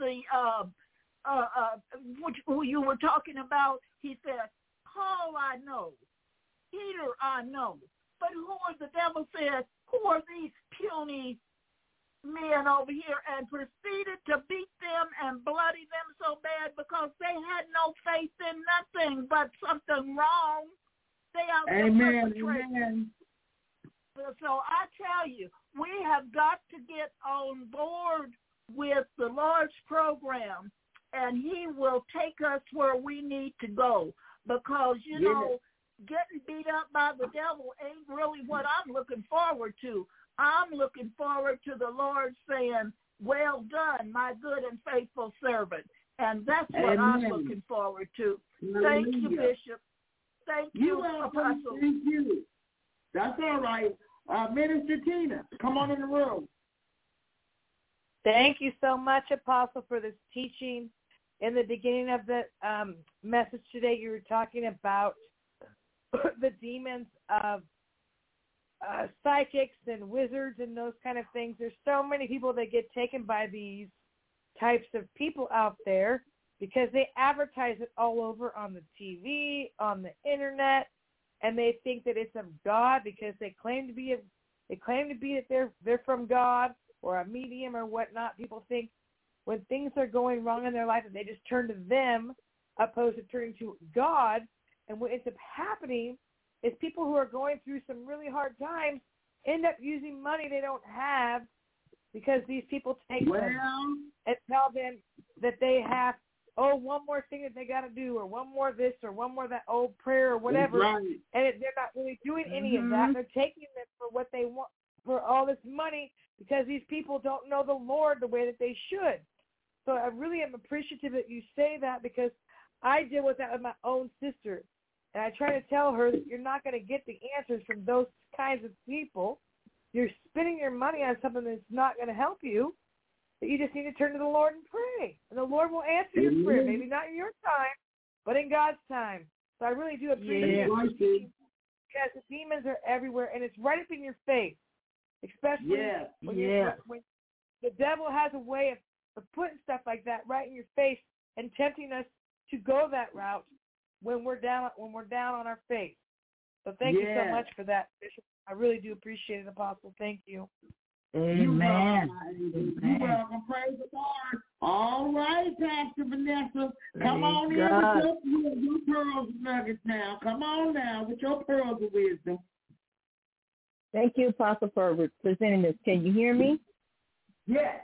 S5: who you were talking about, he said, Paul I know. Peter I know, but the devil said, who are these puny men over here, and proceeded to beat them and bloody them so bad because they had no faith in nothing but something wrong. They are perpetrators. So I tell you, we have got to get on board with the Lord's program, and he will take us where we need to go because, getting beat up by the devil ain't really what I'm looking forward to. I'm looking forward to the Lord saying, well done, my good and faithful servant. And that's what I'm looking forward to. Thank you, Bishop. Thank you, Apostle.
S1: Thank you. That's all right. Minister Tina, come on in the room.
S6: Thank you so much, Apostle, for this teaching. In the beginning of the message today, you were talking about the demons of psychics and wizards and those kind of things. There's so many people that get taken by these types of people out there because they advertise it all over on the TV, on the internet, and they think that it's of God because they claim to be that they're from God or a medium or whatnot. People think when things are going wrong in their life that they just turn to them opposed to turning to God. And what ends up happening is people who are going through some really hard times end up using money they don't have because these people take them and tell them that they have, one more thing that they got to do or one more this or one more that old prayer or whatever. Right. And they're not really doing any of that. They're taking them for what they want, for all this money because these people don't know the Lord the way that they should. So I really am appreciative that you say that because I deal with that with my own sister. And I try to tell her that you're not going to get the answers from those kinds of people. You're spending your money on something that's not going to help you, that you just need to turn to the Lord and pray. And the Lord will answer your prayer, maybe not in your time, but in God's time. So I really do appreciate it because the demons are everywhere, and it's right up in your face, especially when the devil has a way of putting stuff like that right in your face and tempting us to go that route when we're down on our face. So thank you so much for that, Bishop. I really do appreciate it, Apostle. Thank you.
S5: Amen.
S1: You're welcome. Praise the Lord. All right, Pastor Vanessa. Come on in with your pearls and nuggets now. Come on now with your pearls of wisdom.
S7: Thank you, Apostle, for presenting this. Can you hear me?
S1: Yes.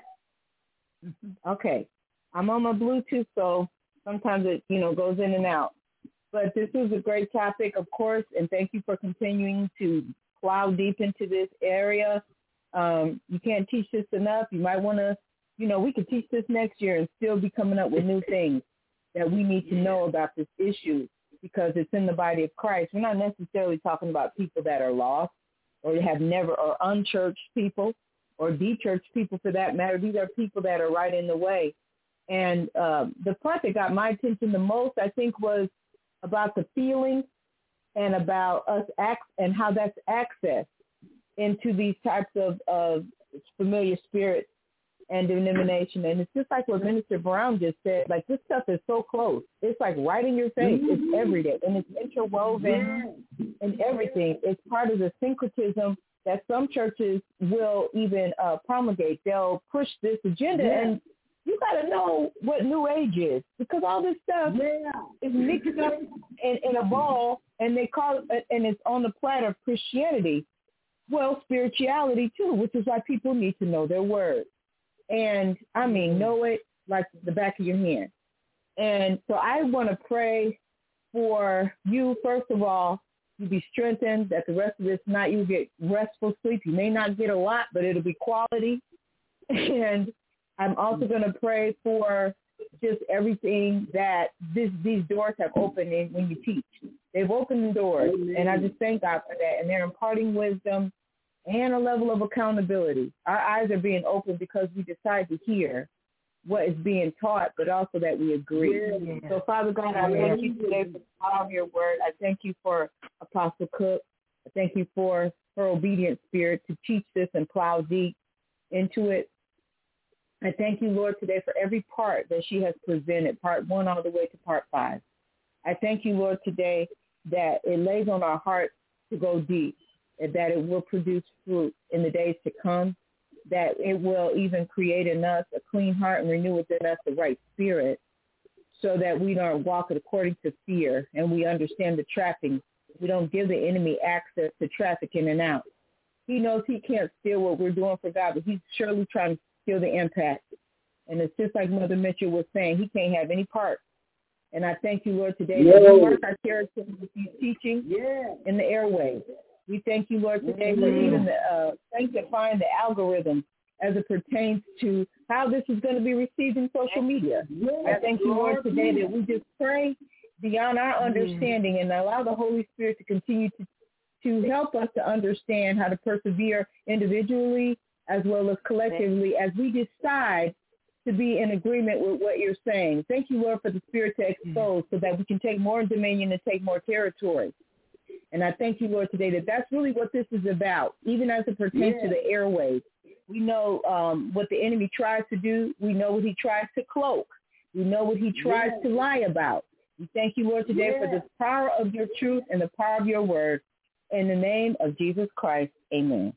S7: Okay. I'm on my Bluetooth, so sometimes it, goes in and out. But this is a great topic, of course, and thank you for continuing to plow deep into this area. You can't teach this enough. You might want to, we could teach this next year and still be coming up with new things that we need to know about this issue. because it's in the body of Christ. We're not necessarily talking about people that are lost or have never, or unchurched people or de-churched people for that matter. These are people that are right in the way. And the part that got my attention the most, I think, was about the feelings and about us and how that's access into these types of familiar spirits and denomination. And it's just like what Minister Brown just said, like this stuff is so close. It's like right in your face. It's every day. And it's interwoven in everything. It's part of the syncretism that some churches will even promulgate. They'll push this agenda. And you got to know what New Age is, because all this stuff is mixed up in a ball, and they call it, and it's on the platter of Christianity. Well, spirituality too, which is why people need to know their word. And I mean, know it like the back of your hand. And so I want to pray for you, first of all, you be strengthened, that the rest of this night you get restful sleep. You may not get a lot, but it'll be quality. And I'm also going to pray for just everything that these doors have opened in when you teach. They've opened the doors, and I just thank God for that. And they're imparting wisdom and a level of accountability. Our eyes are being opened because we decide to hear what is being taught, but also that we agree. So, Father God, I thank you today for the power of your word. I thank you for Apostle Cook. I thank you for her obedient spirit to teach this and plow deep into it. I thank you, Lord, today for every part that she has presented, part 1 all the way to part 5. I thank you, Lord, today that it lays on our hearts to go deep, and that it will produce fruit in the days to come, that it will even create in us a clean heart and renew within us the right spirit, so that we don't walk it according to fear, and we understand the trappings. We don't give the enemy access to traffic in and out. He knows he can't steal what we're doing for God, but he's surely trying to steal the impact. And it's just like Mother Mitchell was saying, he can't have any part. And I thank you, Lord, today that you mark our territory with these teachings in the airways. We thank you, Lord, today for even sanctifying the algorithm as it pertains to how this is going to be received in social media. I thank you, Lord, today that we just pray beyond our understanding and allow the Holy Spirit to continue to help us to understand how to persevere individually as well as collectively as we decide to be in agreement with what you're saying. Thank you, Lord, for the Spirit to expose so that we can take more dominion and take more territory. And I thank you, Lord, today that that's really what this is about, even as it pertains to the airways. We know what the enemy tries to do. We know what he tries to cloak. We know what he tries to lie about. We thank you, Lord, today for the power of your truth and the power of your word. In the name of Jesus Christ, amen.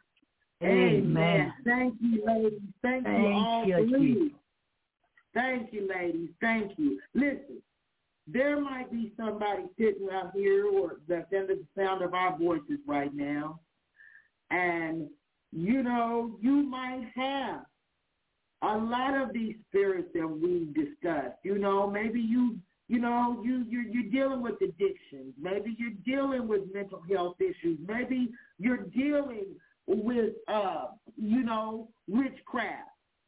S1: Amen. Thank you, ladies. Thank you all for listening. Thank you, ladies. Thank you. Listen, there might be somebody sitting out here or that's under the sound of our voices right now, and, you know, you might have a lot of these spirits that we've discussed. You know, maybe you're dealing with addictions. Maybe you're dealing with mental health issues. Maybe you're dealing with, witchcraft.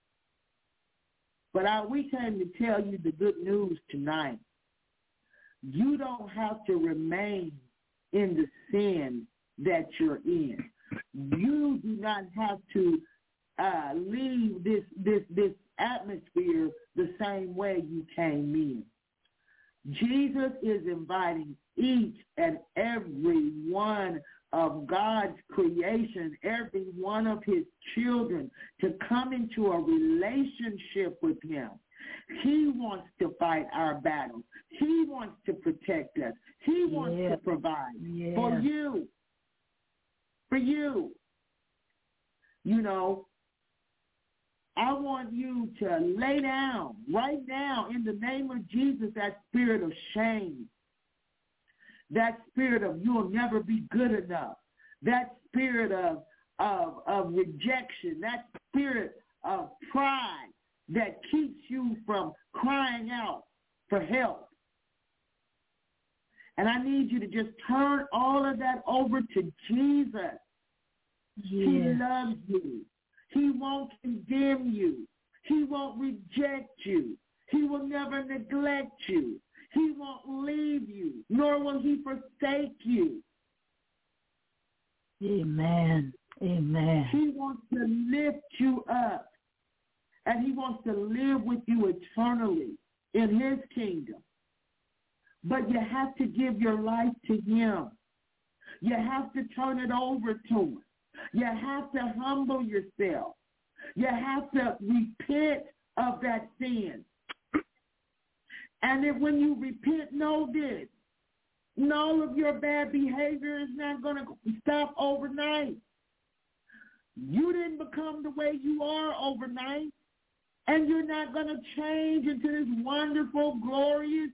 S1: But we came to tell you the good news tonight. You don't have to remain in the sin that you're in. You do not have to leave this atmosphere the same way you came in. Jesus is inviting each and every one of God's creation, every one of his children, to come into a relationship with him. He wants to fight our battles. He wants to protect us. He wants to provide for you. For you. You know, I want you to lay down right now in the name of Jesus that spirit of shame, that spirit of you'll never be good enough, that spirit of rejection, that spirit of pride that keeps you from crying out for help. And I need you to just turn all of that over to Jesus. He loves you. He won't condemn you. He won't reject you. He will never neglect you. He won't leave you, nor will he forsake you.
S5: Amen. Amen.
S1: He wants to lift you up, and he wants to live with you eternally in his kingdom. But you have to give your life to him. You have to turn it over to him. You have to humble yourself. You have to repent of that sin. And if when you repent, know this, all of your bad behavior is not going to stop overnight. You didn't become the way you are overnight, and you're not going to change into this wonderful, glorious,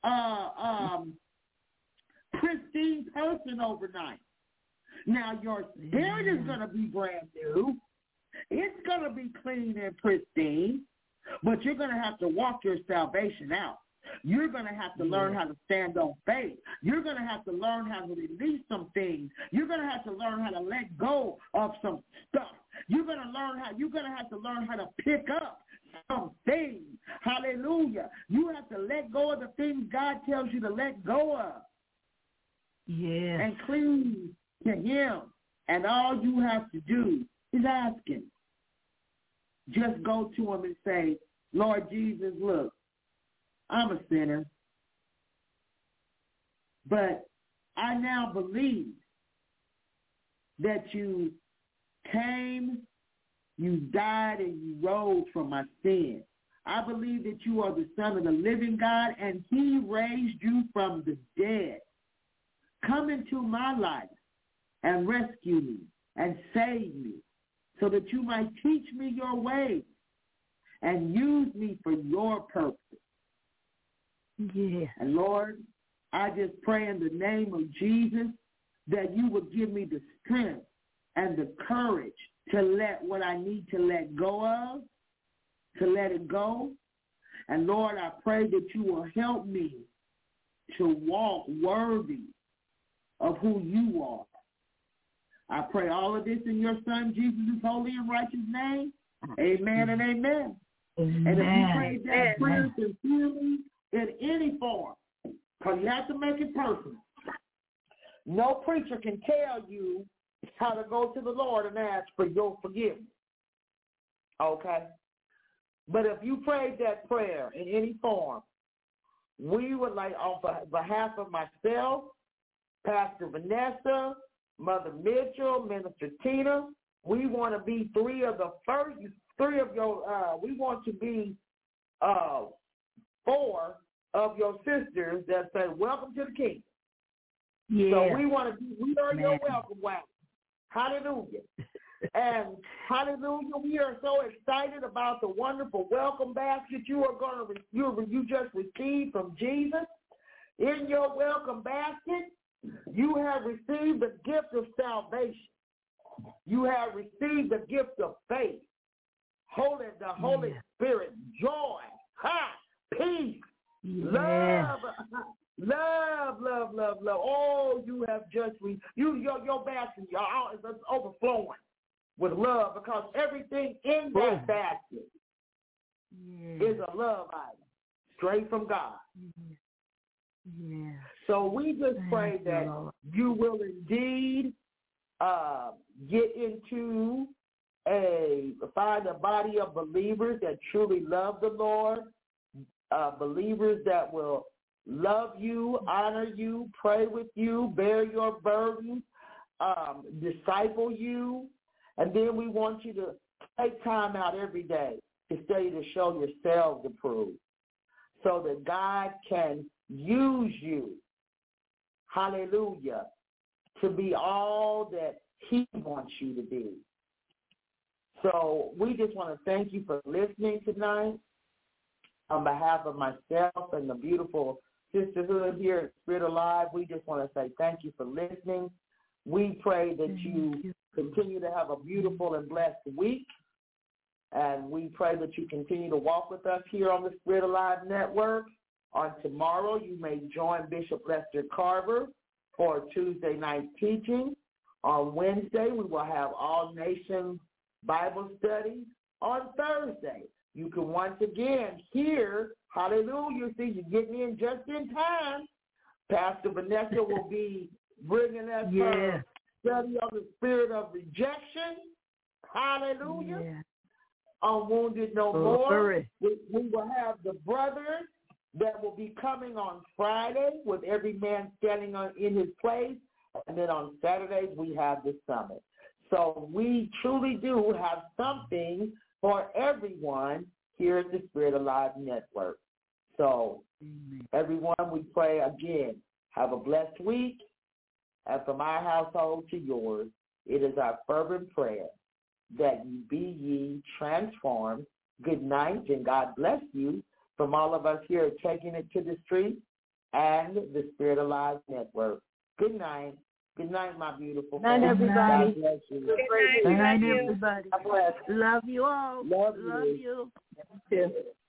S1: pristine person overnight. Now, your spirit is going to be brand new. It's going to be clean and pristine, but you're going to have to walk your salvation out. You're going to have to learn how to stand on faith. You're going to have to learn how to release some things. You're going to have to learn how to let go of some stuff. You're going to have to learn how to pick up some things. Hallelujah. You have to let go of the things God tells you to let go of.
S5: Yeah.
S1: And cling to him. And all you have to do is ask him. Just go to him and say, Lord Jesus, look, I'm a sinner, but I now believe that you came, you died, and you rose from my sin. I believe that you are the Son of the living God, and he raised you from the dead. Come into my life and rescue me and save me so that you might teach me your ways and use me for your purpose.
S5: Yeah.
S1: And Lord, I just pray in the name of Jesus that you would give me the strength and the courage to let what I need to let go of, to let it go. And Lord, I pray that you will help me to walk worthy of who you are. I pray all of this in your Son, Jesus' holy and righteous name. Amen and amen.
S5: Amen.
S1: And if you pray that prayer sincerely in any form, because you have to make it personal. No preacher can tell you how to go to the Lord and ask for your forgiveness. Okay? But if you prayed that prayer in any form, we would like, on behalf of myself, Pastor Vanessa, Mother Mitchell, Minister Tina, we want to be we want to be 4 of your sisters that say, welcome to the kingdom.
S5: Yeah.
S1: So we are your welcome wagon. Hallelujah. And hallelujah, we are so excited about the wonderful welcome basket you just received from Jesus. In your welcome basket, you have received the gift of salvation. You have received the gift of faith, the Holy Spirit, joy, peace, love. Oh, you have just your basket, is overflowing with love, because everything in that basket is a love item, straight from God.
S5: Yeah.
S1: So we just pray that you will indeed find a body of believers that truly love the Lord, believers that will love you, honor you, pray with you, bear your burdens, disciple you. And then we want you to take time out every day to study to show yourselves approved so that God can use you, hallelujah, to be all that he wants you to be. So we just want to thank you for listening tonight. On behalf of myself and the beautiful sisterhood here at Spirit Alive, we just want to say thank you for listening. We pray that you continue to have a beautiful and blessed week. And we pray that you continue to walk with us here on the Spirit Alive Network. On tomorrow, you may join Bishop Lester Carver for Tuesday night teaching. On Wednesday, we will have All Nations Bible Study. On Thursday, you can once again hear Hallelujah. See, you're getting in just in time. Pastor Vanessa will be bringing us her study of the spirit of rejection. Hallelujah.
S5: Yeah.
S1: On Wounded No More. We will have the brothers that will be coming on Friday with every man standing in his place. And then on Saturdays, we have the summit. So we truly do have something for everyone here at the Spirit Alive Network. So everyone, we pray again, have a blessed week. And from our household to yours, it is our fervent prayer that you be ye transformed. Good night, and God bless you from all of us here at Taking It to the Street and the Spirit Alive Network. Good night. Good night, my beautiful friends.
S7: Good night, everybody.
S1: God bless you.
S6: Good night, everybody.
S5: Love you all.
S1: Love
S5: you.
S7: Too.